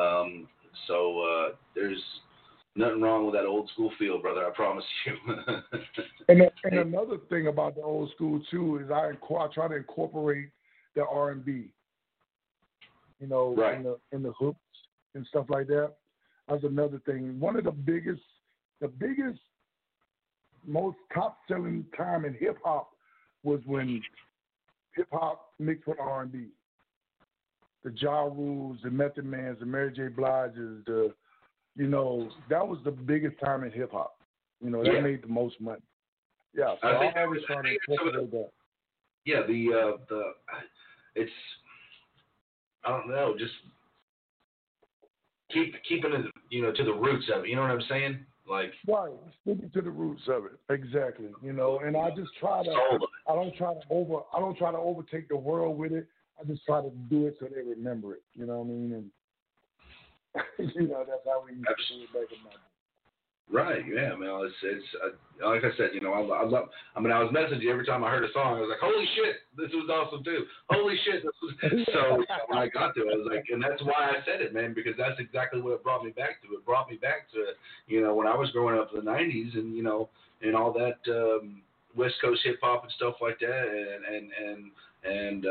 So there's nothing wrong with that old school feel, brother. I promise you. And another thing about the old school too is I try to incorporate the R&B, right. in the hooks and stuff like that. That's another thing. One of the biggest, most top-selling time in hip hop was when hip hop mixed with R&B. The Ja Rules, the Method Mans, the Mary J. Bliges, that was the biggest time in hip hop. That made the most money. Yeah, so I always try to incorporate that. Yeah, it's, I don't know, just keeping it, to the roots of it. You know what I'm saying? Like, right, sticking to the roots of it. Exactly. And I just try to. I don't try to overtake the world with it. I just try to do it so they remember it. You know what I mean? And that's how we used to do it back in my day. Right, yeah, man. It's like I said, I love. I was messaging every time I heard a song. I was like, "Holy shit, this was awesome too! Holy shit!" This was... So when I got to it, I was like, and that's why I said it, man, because that's exactly what it brought me back to. It brought me back to, when I was growing up in the '90s, and and all that West Coast hip hop and stuff like that, and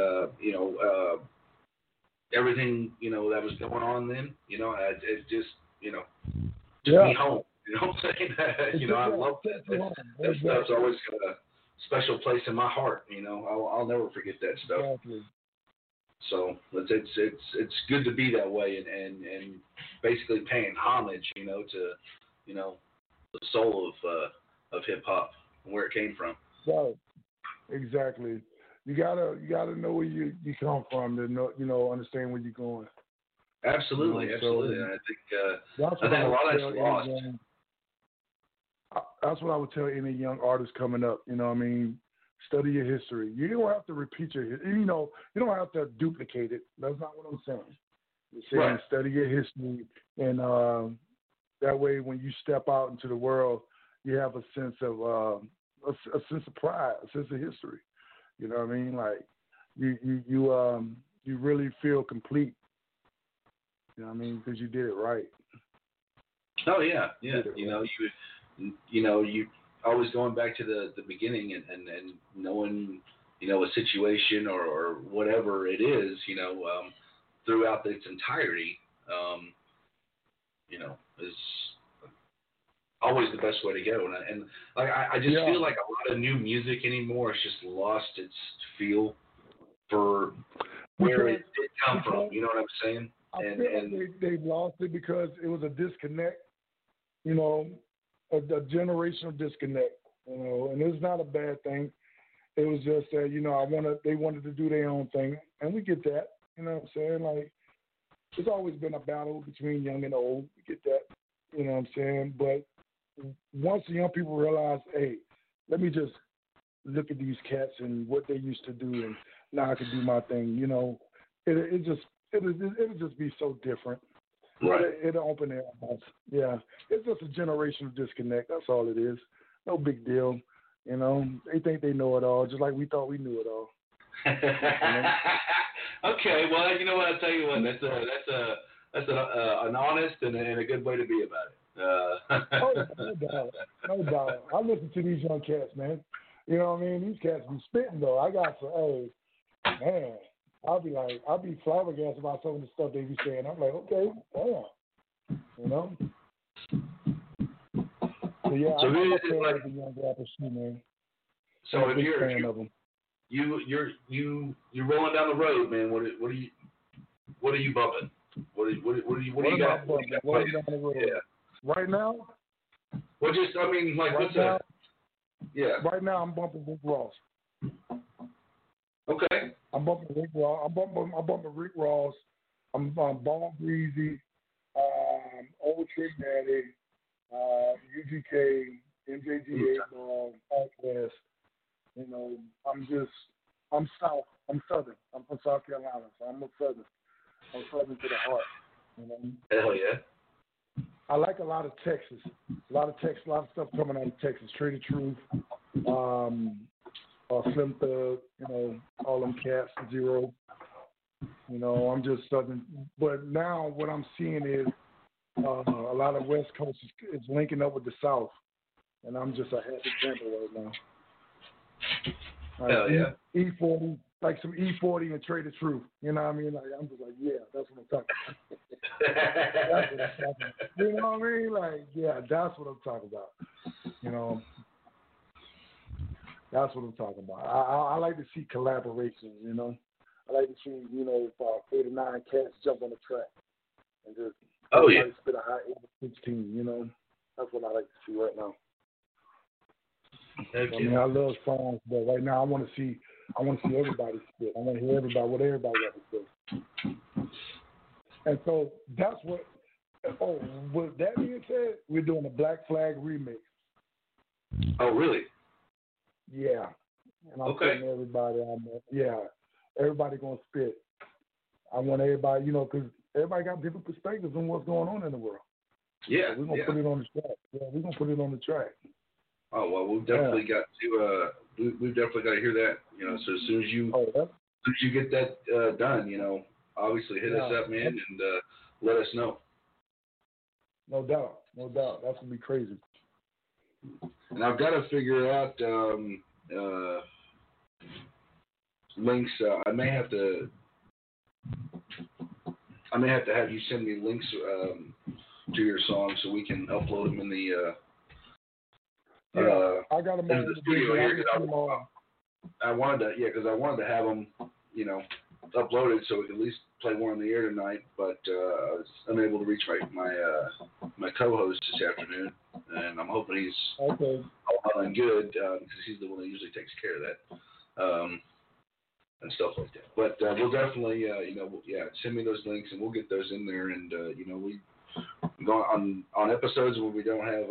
everything that was going on then. It just took me home. You know what I'm saying? I love that. That stuff's always got a special place in my heart. I'll never forget that stuff. Exactly. So it's good to be that way and basically paying homage, to the soul of hip hop and where it came from. Right. Exactly. You gotta know where you come from to know, understand where you're going. Absolutely, absolutely. And I think a lot of that's lost. That's what I would tell any young artist coming up. Study your history. You don't have to repeat your history. You don't have to duplicate it. That's not what I'm saying. You're saying study your history, and that way, when you step out into the world, you have a sense of a sense of pride, a sense of history. You know what I mean? Like you really feel complete. You know what I mean? Because you did it right. Oh yeah. You always going back to the beginning and knowing, a situation or whatever it is, throughout its entirety, is always the best way to go. And I just feel like a lot of new music anymore has just lost its feel for where it did come from. You know what I'm saying? I feel like they lost it because it was a disconnect, a generational disconnect, and it's not a bad thing. It was just that, they wanted to do their own thing, and we get that, you know what I'm saying? Like, there's always been a battle between young and old, we get that, you know what I'm saying? But once the young people realize, hey, let me just look at these cats and what they used to do, and now I can do my thing, it'll just be so different. Right. It'll open their eyes. Yeah. It's just a generational disconnect. That's all it is. No big deal. They think they know it all, just like we thought we knew it all. Okay. Well, you know what? I'll tell you what. That's an honest and a good way to be about it. No doubt. I listen to these young cats, man. You know what I mean? These cats be spitting though. I got some. Hey, man. I'll be flabbergasted about some of the stuff they be saying. I'm like, okay, damn. So yeah, so I'm a fan of the young rappers too, man. So if you're rolling down the road, man, what are you bumping? What do you got? What down the road? Yeah. Right now? Well, just what's now, yeah. Right now, I'm bumping Rick Ross. Okay. I'm bumping Rick Ross. I'm bumping Rick Ross. I'm Ball Breezy, Old Trick Daddy, UGK, MJG8 Ball, Outkast. You know, I'm South. I'm Southern. I'm from South Carolina, so I'm a Southern. I'm Southern to the heart. You know? Hell yeah. I like a lot of Texas. A lot of stuff coming out of Texas. Trader Truth, Slim Thug, you know, all them cats, Zero. You know, I'm just Southern. But now what I'm seeing is a lot of West Coast is linking up with the South. And I'm just a happy camper right now. Hell yeah. E40, like some E40 and Trader Truth. You know what I mean? Like, I'm just like, yeah, that's what I'm talking about. That's what I'm talking about. You know what I mean? Like, yeah, that's what I'm talking about. You know, that's what I'm talking about. I like to see collaborations, you know. I like to see, you know, 8 or 9 cats jump on the track and just spit a high 16, you know. That's what I like to see right now. I mean, I love songs, but right now I want to see everybody spit. I want to hear what everybody has to say. And so that's what. Oh, with that being said, we're doing a Black Flag remix. Oh, really? Yeah. And I'm putting everybody on there. Yeah, everybody gonna spit. I want everybody, you know, because everybody got different perspectives on what's going on in the world. Yeah, so we're gonna put it on the track. Yeah, we're gonna put it on the track. Oh well, we've definitely got to we've definitely got to hear that. You know, so as soon as you get that done, you know, obviously hit us up, man, and let us know. No doubt. That's gonna be crazy. And I've got to figure out links. I may have to have you send me links to your songs so we can upload them in the. I got them in the studio here because I wanted to have them, you know, uploaded so we could at least play one on the air tonight. But I was unable to reach my co-host this afternoon, and I'm hoping he's all well and good because he's the one that usually takes care of that and stuff like that. But we'll definitely, send me those links and we'll get those in there. And you know, we go on episodes where we don't have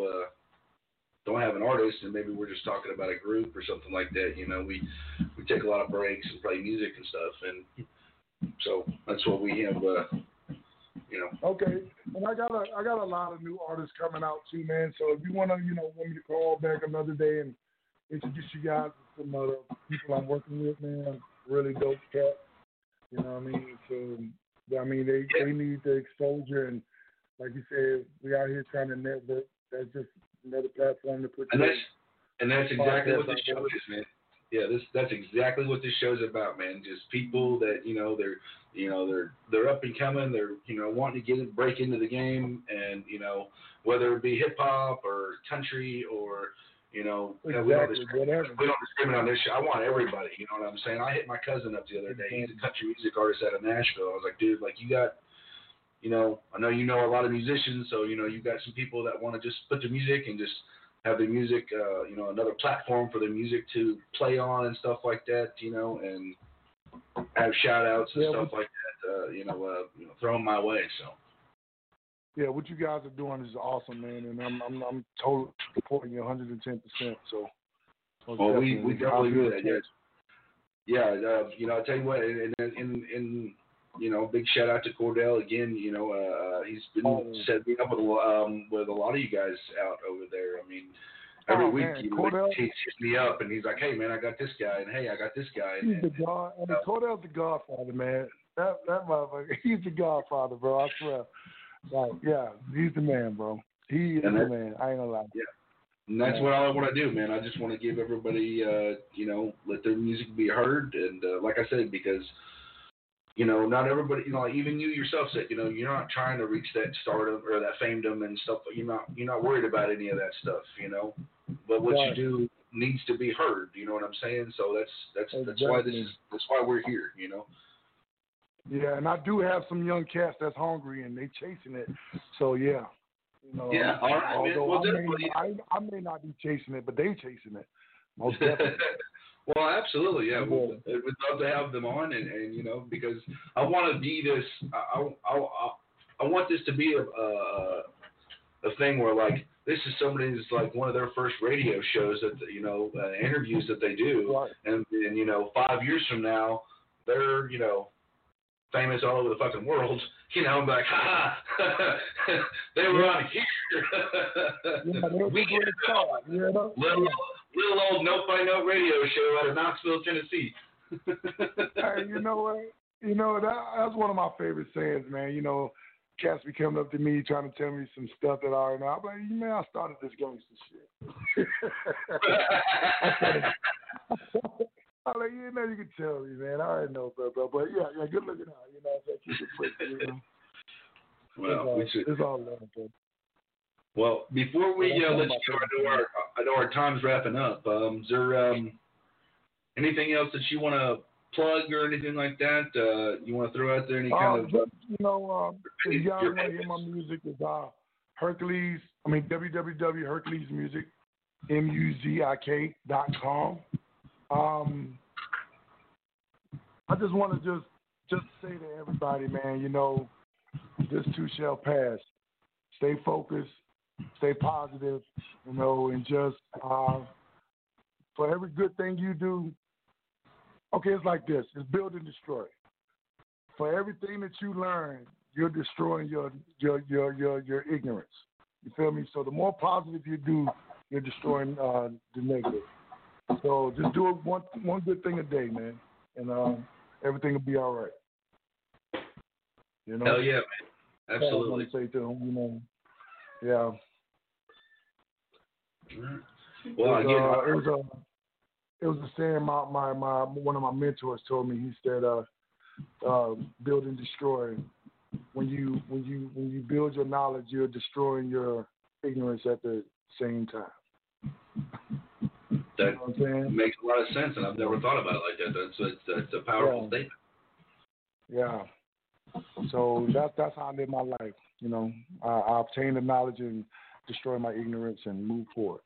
an artist and maybe we're just talking about a group or something like that. You know, we take a lot of breaks and play music and stuff, and so that's what we have. You know. Okay, and I got a lot of new artists coming out too, man. So if you want me to call back another day and introduce you guys to some other people I'm working with, man, really dope cat. You know what I mean? So I mean they need the exposure, and like you said, we out here trying to network. That's just another platform to put. And that's exactly what this show is, man. Yeah, that's exactly what this show's about, man. Just people that they're up and coming. They're wanting to break into the game, and whether it be hip hop or country or whatever. We don't discriminate on this show. I want everybody. You know what I'm saying? I hit my cousin up the other day. He's a country music artist out of Nashville. I was like, dude, like you got. I know you know a lot of musicians, so you've got some people that want to just put their music and just have their music, another platform for their music to play on and stuff like that, and have shout outs and stuff like that, throw them my way. So. Yeah, what you guys are doing is awesome, man, and I'm totally supporting you 110%. So. Well, we definitely do that. Yes. Yeah, I tell you what, in big shout out to Cordell again. He's been setting up with a lot of you guys out over there. I mean, every week he hits me up and he's like, "Hey man, I got this guy," and "Hey, I got this guy." He's the god. I mean, Cordell's the godfather, man. That motherfucker, he's the godfather, bro. I swear. Like, yeah, he's the man, bro. He is the man. I ain't gonna lie. Yeah. And that's what I want to do, man. I just want to give everybody, let their music be heard, and like I said, because. Not everybody, even you yourself said, you're not trying to reach that stardom or that famedom and stuff. You're not worried about any of that stuff, But what you do needs to be heard. You know what I'm saying? So that's why that's why we're here. Yeah, and I do have some young cats that's hungry and they chasing it. So yeah. Yeah. All right. Although I may not be chasing it, but they chasing it. Most definitely. Well, absolutely, yeah. We'd love to have them on, and you know, because I want to be this. I want this to be a thing where like this is somebody's like one of their first radio shows that you know interviews that they do, Right. and you know 5 years from now they're you know famous all over the fucking world. You know, I'm like, ha, they were on here. We get little old Note by Note radio show out of Knoxville, Tennessee. Hey, you know what? You know that's one of my favorite sayings, man. You know, cats be coming up to me trying to tell me some stuff that I already know. I'm like, man, I started this gangster shit. I'm like, you know, you can tell me, man. I already know, bro. But yeah, good looking out. You know, keep it pretty, you know. Well, it's all love, bro. Well, before we let you go, I know our time's wrapping up. Is there anything else that you want to plug or anything like that? You want to throw out there any kind of? You know, if you guys want to hear my music, is www.herculesmusic, muzik.com. I just want to just say to everybody, man, you know, this too shall pass. Stay focused, stay positive, you know, and just for every good thing you do, okay, it's like this. It's build and destroy. For everything that you learn, you're destroying your ignorance. You feel me? So the more positive you do, you're destroying the negative. So just do one good thing a day, man, and everything will be all right. You know? Hell yeah, man. Absolutely. I want to say to him, you know, yeah. Well, it was a saying my one of my mentors told me. He said, "Build and destroy. When you build your knowledge, you're destroying your ignorance at the same time." That you know what I'm saying? Makes a lot of sense, and I've never thought about it like that. That's a powerful statement. Yeah. So that's how I live my life. You know, I obtain the knowledge and destroy my ignorance and move forward.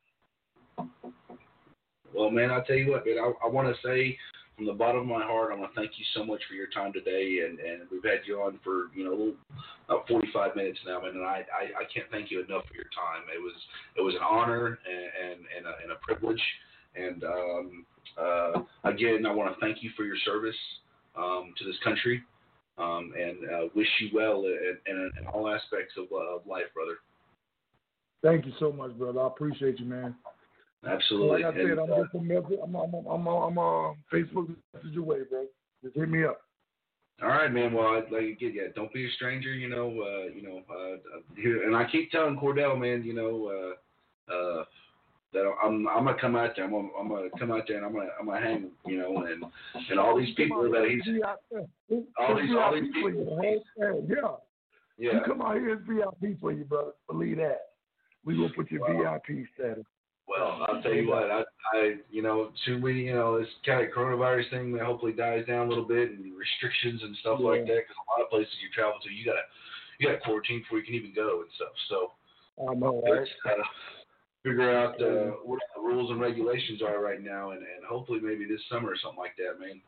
Well, man, I'll tell you what, man, I want to say from the bottom of my heart, I want to thank you so much for your time today, and we've had you on for, you know, about 45 minutes now, man, and I can't thank you enough for your time. It was an honor and a privilege, and again, I want to thank you for your service to this country, and wish you well in all aspects of life, brother. Thank you so much, brother. I appreciate you, man. Absolutely. Like I said, I'm just a message. I'm a Facebook message away, bro. Just hit me up. All right, man. Well, don't be a stranger. You know, and I keep telling Cordell, man, you know, that I'm gonna come out there. I'm gonna come out there and I'm gonna hang, you know, and all these people that he's all these people. Yeah. You come out here, it's VIP for you, brother. Believe that. We gonna put your VIP status. Well, I'll tell you what, I you know, should we, you know, this kind of coronavirus thing that hopefully dies down a little bit and restrictions and stuff like that, because a lot of places you travel to, you gotta quarantine before you can even go and stuff. So I know, right? Figure out what the rules and regulations are right now, and hopefully maybe this summer or something like that, man.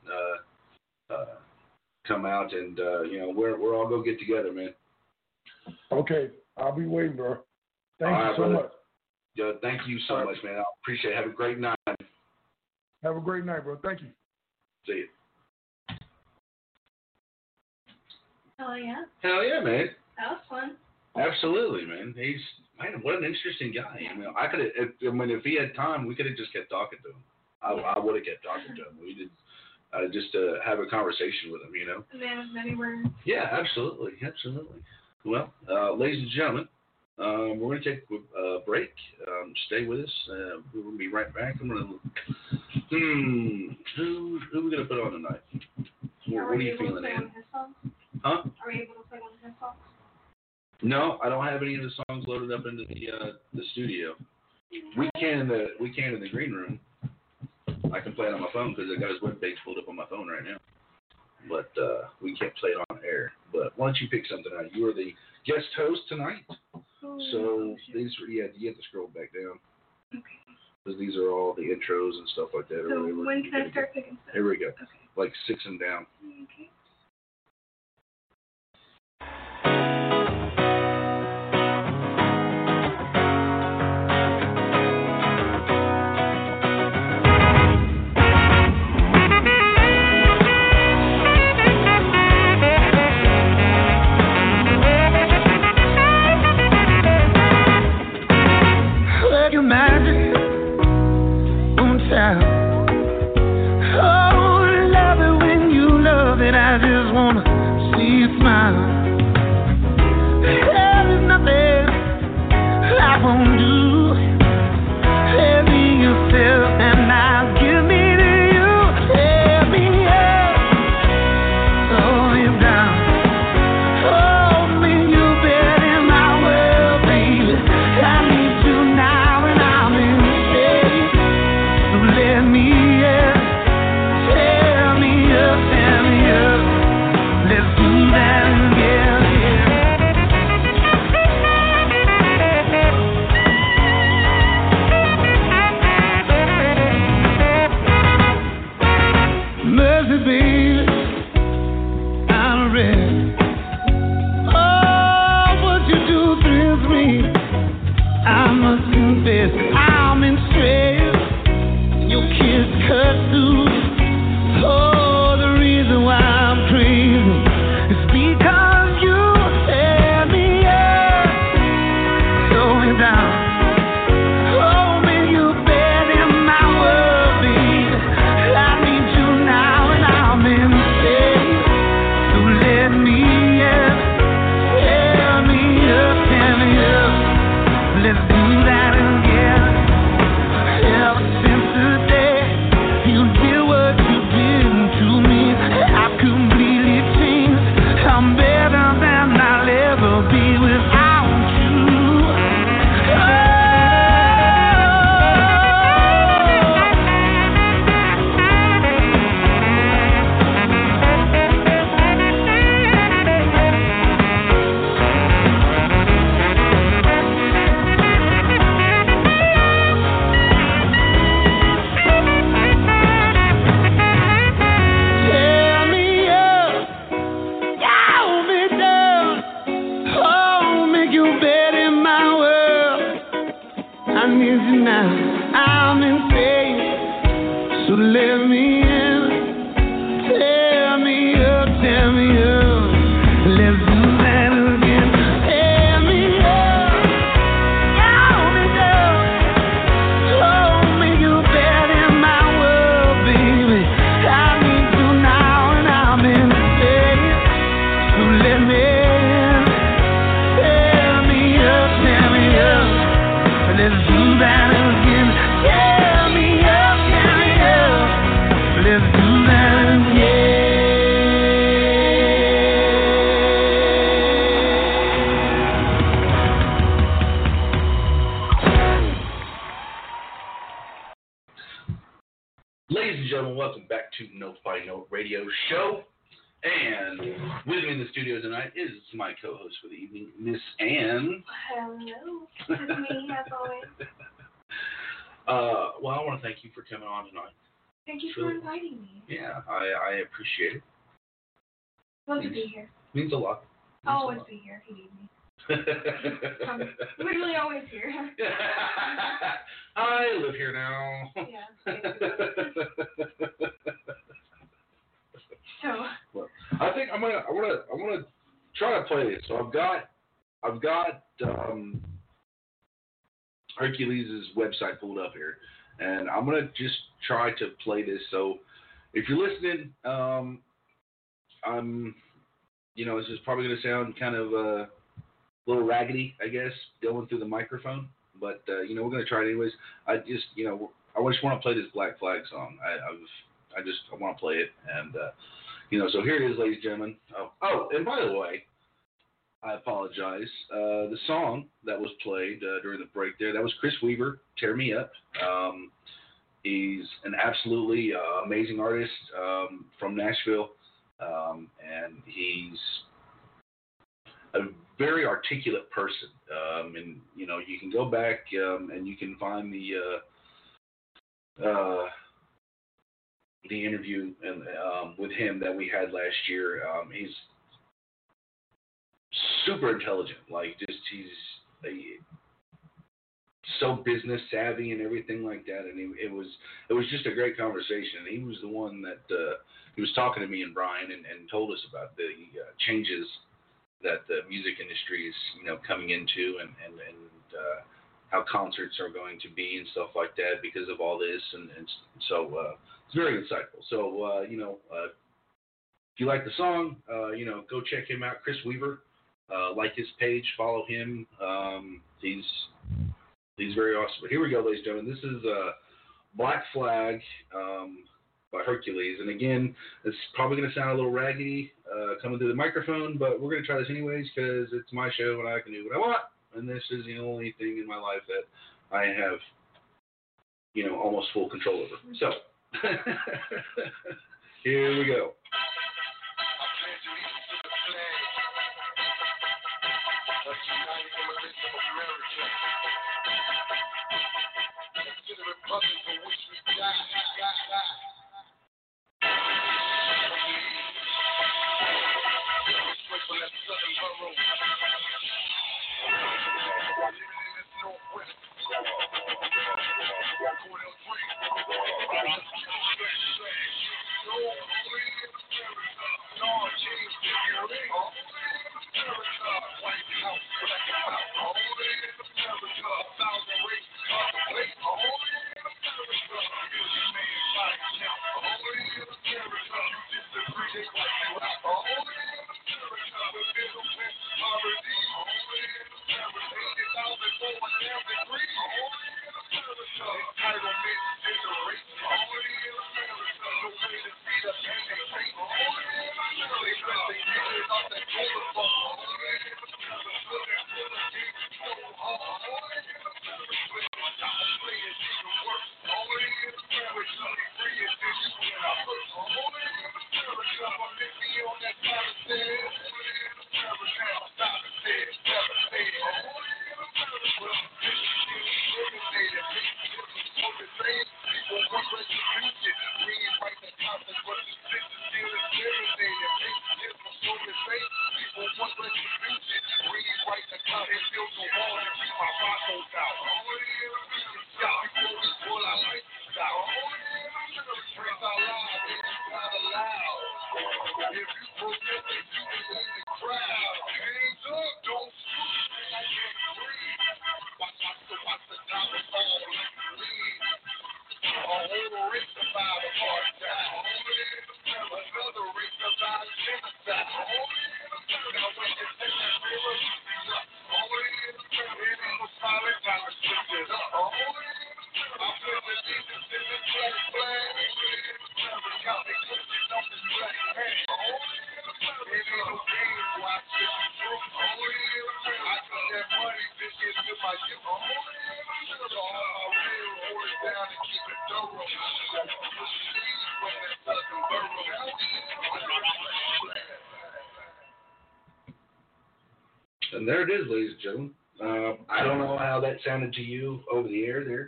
Come out and you know, we're all go get together, man. Okay, I'll be waiting, bro. Thank you so much. Yeah, thank you so much, man. I appreciate it. Have a great night. Have a great night, bro. Thank you. See you. Hell yeah. Hell yeah, man. That was fun. Absolutely, man. Man, what an interesting guy. I mean, if he had time, we could have just kept talking to him. I would have kept talking to him. We did just have a conversation with him, you know. A man of many words. Yeah, absolutely. Well, ladies and gentlemen, we're going to take a break. Stay with us. We're going to be right back. I'm going to. Who are we going to put on tonight? What are you feeling, Ann? Huh? Are we able to play one of his songs? No, I don't have any of the songs loaded up into the studio. We can in the green room. I can play it on my phone because I got his webpage pulled up on my phone right now. But we can't play it on air. But why don't you pick something out? You are the guest host tonight. So you have to scroll back down. Okay. Because these are all the intros and stuff like that. So when can I start picking stuff? Here we go. Okay. Like 6 and down. Okay. Ladies and gentlemen, welcome back to Note by Note Radio Show. And with me in the studio tonight is my co-host for the evening, Miss Ann. Hello. It's me, as always. Well, I want to thank you for coming on tonight. Thank you for inviting me. Yeah, I appreciate it. Love to be here. Means a lot. I'll always be here if you need me. I'm literally always here. I live here now. Yeah. So. Well, I think I want to try to play this. So I've got Hercules' website pulled up here, and I'm gonna just try to play this. So if you're listening, this is probably gonna sound kind of a little raggedy, I guess, going through the microphone. But we're gonna try it anyways. I just want to play this Black Flag song. I want to play it, and so here it is, ladies and gentlemen. Oh, and by the way, I apologize. The song that was played during the break there, that was Chris Weaver, Tear Me Up. He's an absolutely amazing artist from Nashville, and he's a very articulate person. And you can go back and you can find the the interview and with him that we had last year. He's super intelligent. Like, just he's so business savvy and everything like that. And it was just a great conversation. And he was the one that he was talking to me and Brian and told us about the changes that the music industry is, coming into and how concerts are going to be and stuff like that because of all this. And so it's very insightful. So, if you like the song, go check him out, Chris Weaver. Like his page, follow him. He's very awesome. But here we go, ladies and gentlemen. This is Black Flag by Hercules. And again, it's probably going to sound a little raggedy coming through the microphone, but we're going to try this anyways because it's my show and I can do what I want. And this is the only thing in my life that I have, almost full control over. So, here we go. And there it is, ladies and gentlemen. I don't know how that sounded to you over the air there,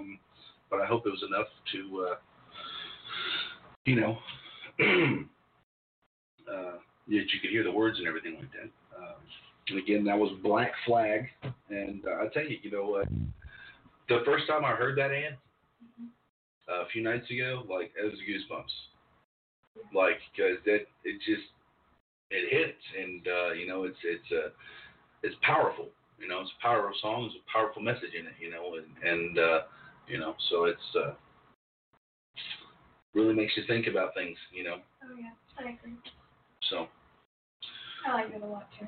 but I hope it was enough to, that you could hear the words and everything like that. And again, that was Black Flag. And I tell you, the first time I heard that, Ann, a few nights ago, like, it was goosebumps. Like, because it hits, and it's powerful. It's a powerful song. There's a powerful message in it. So it's really makes you think about things. Oh yeah, I agree. So. I like it a lot too.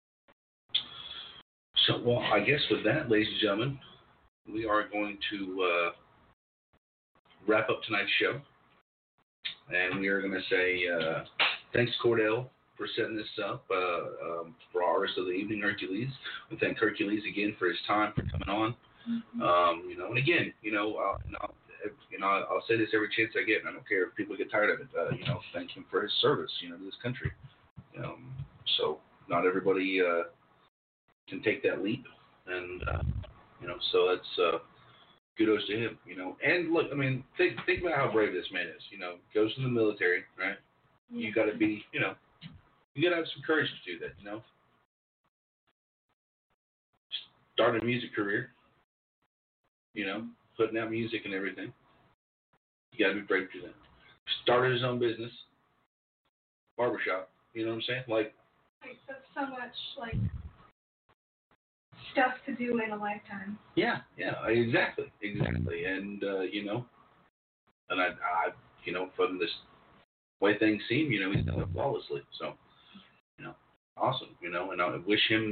So, well, I guess with that, ladies and gentlemen, we are going to wrap up tonight's show. And we are going to say thanks, Cordell, for setting this up for our artist of the evening, Hercules. We thank Hercules again for his time, for coming on. Mm-hmm. And again, I'll say this every chance I get, and I don't care if people get tired of it. Thank him for his service, to this country. So not everybody can take that leap, and so it's kudos to him, you know. And look, I mean, think about how brave this man is. You know, goes to the military, right? You got to be, you know, you got to have some courage to do that, you know. Start a music career, you know, putting out music and everything. You got to be brave to do that. Started his own business, barbershop. You know what I'm saying? Like that's so much like stuff to do in a lifetime. Yeah, exactly. And you know, and I, you know, from this way things seem, you know, he's done it flawlessly. So, you know, awesome. You know, and I wish him,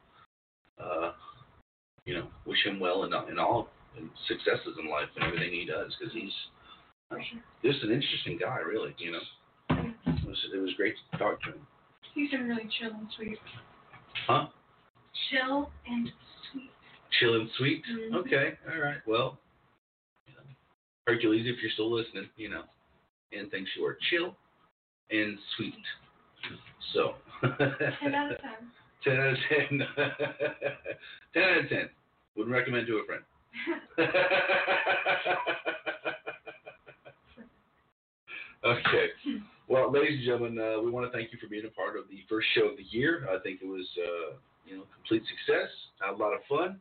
you know, wish him well in all successes in life and everything he does, because he's just an interesting guy, really. You know, it was great to talk to him. He's been really chill and sweet. Huh? Chill and sweet. Chill and sweet? Mm-hmm. Okay, all right. Well, you know, Hercules, if you're still listening, you know, and thanks you are chill and sweet. So. 10 out of 10. 10 out of 10. 10 out of 10. Wouldn't recommend to a friend. Okay. Well, ladies and gentlemen, we want to thank you for being a part of the first show of the year. I think it was, you know, complete success. Had a lot of fun.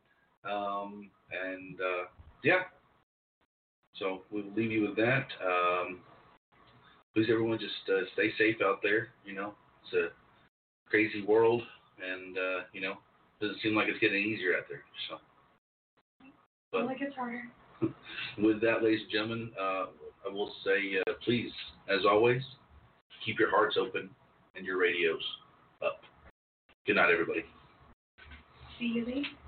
Yeah. So we'll leave you with that. Please, everyone, just stay safe out there. You know, it's a crazy world, and, you know, doesn't seem like it's getting easier out there. So. But like it's harder. With that, ladies and gentlemen, I will say, please, as always, keep your hearts open and your radios up. Good night, everybody. See you later.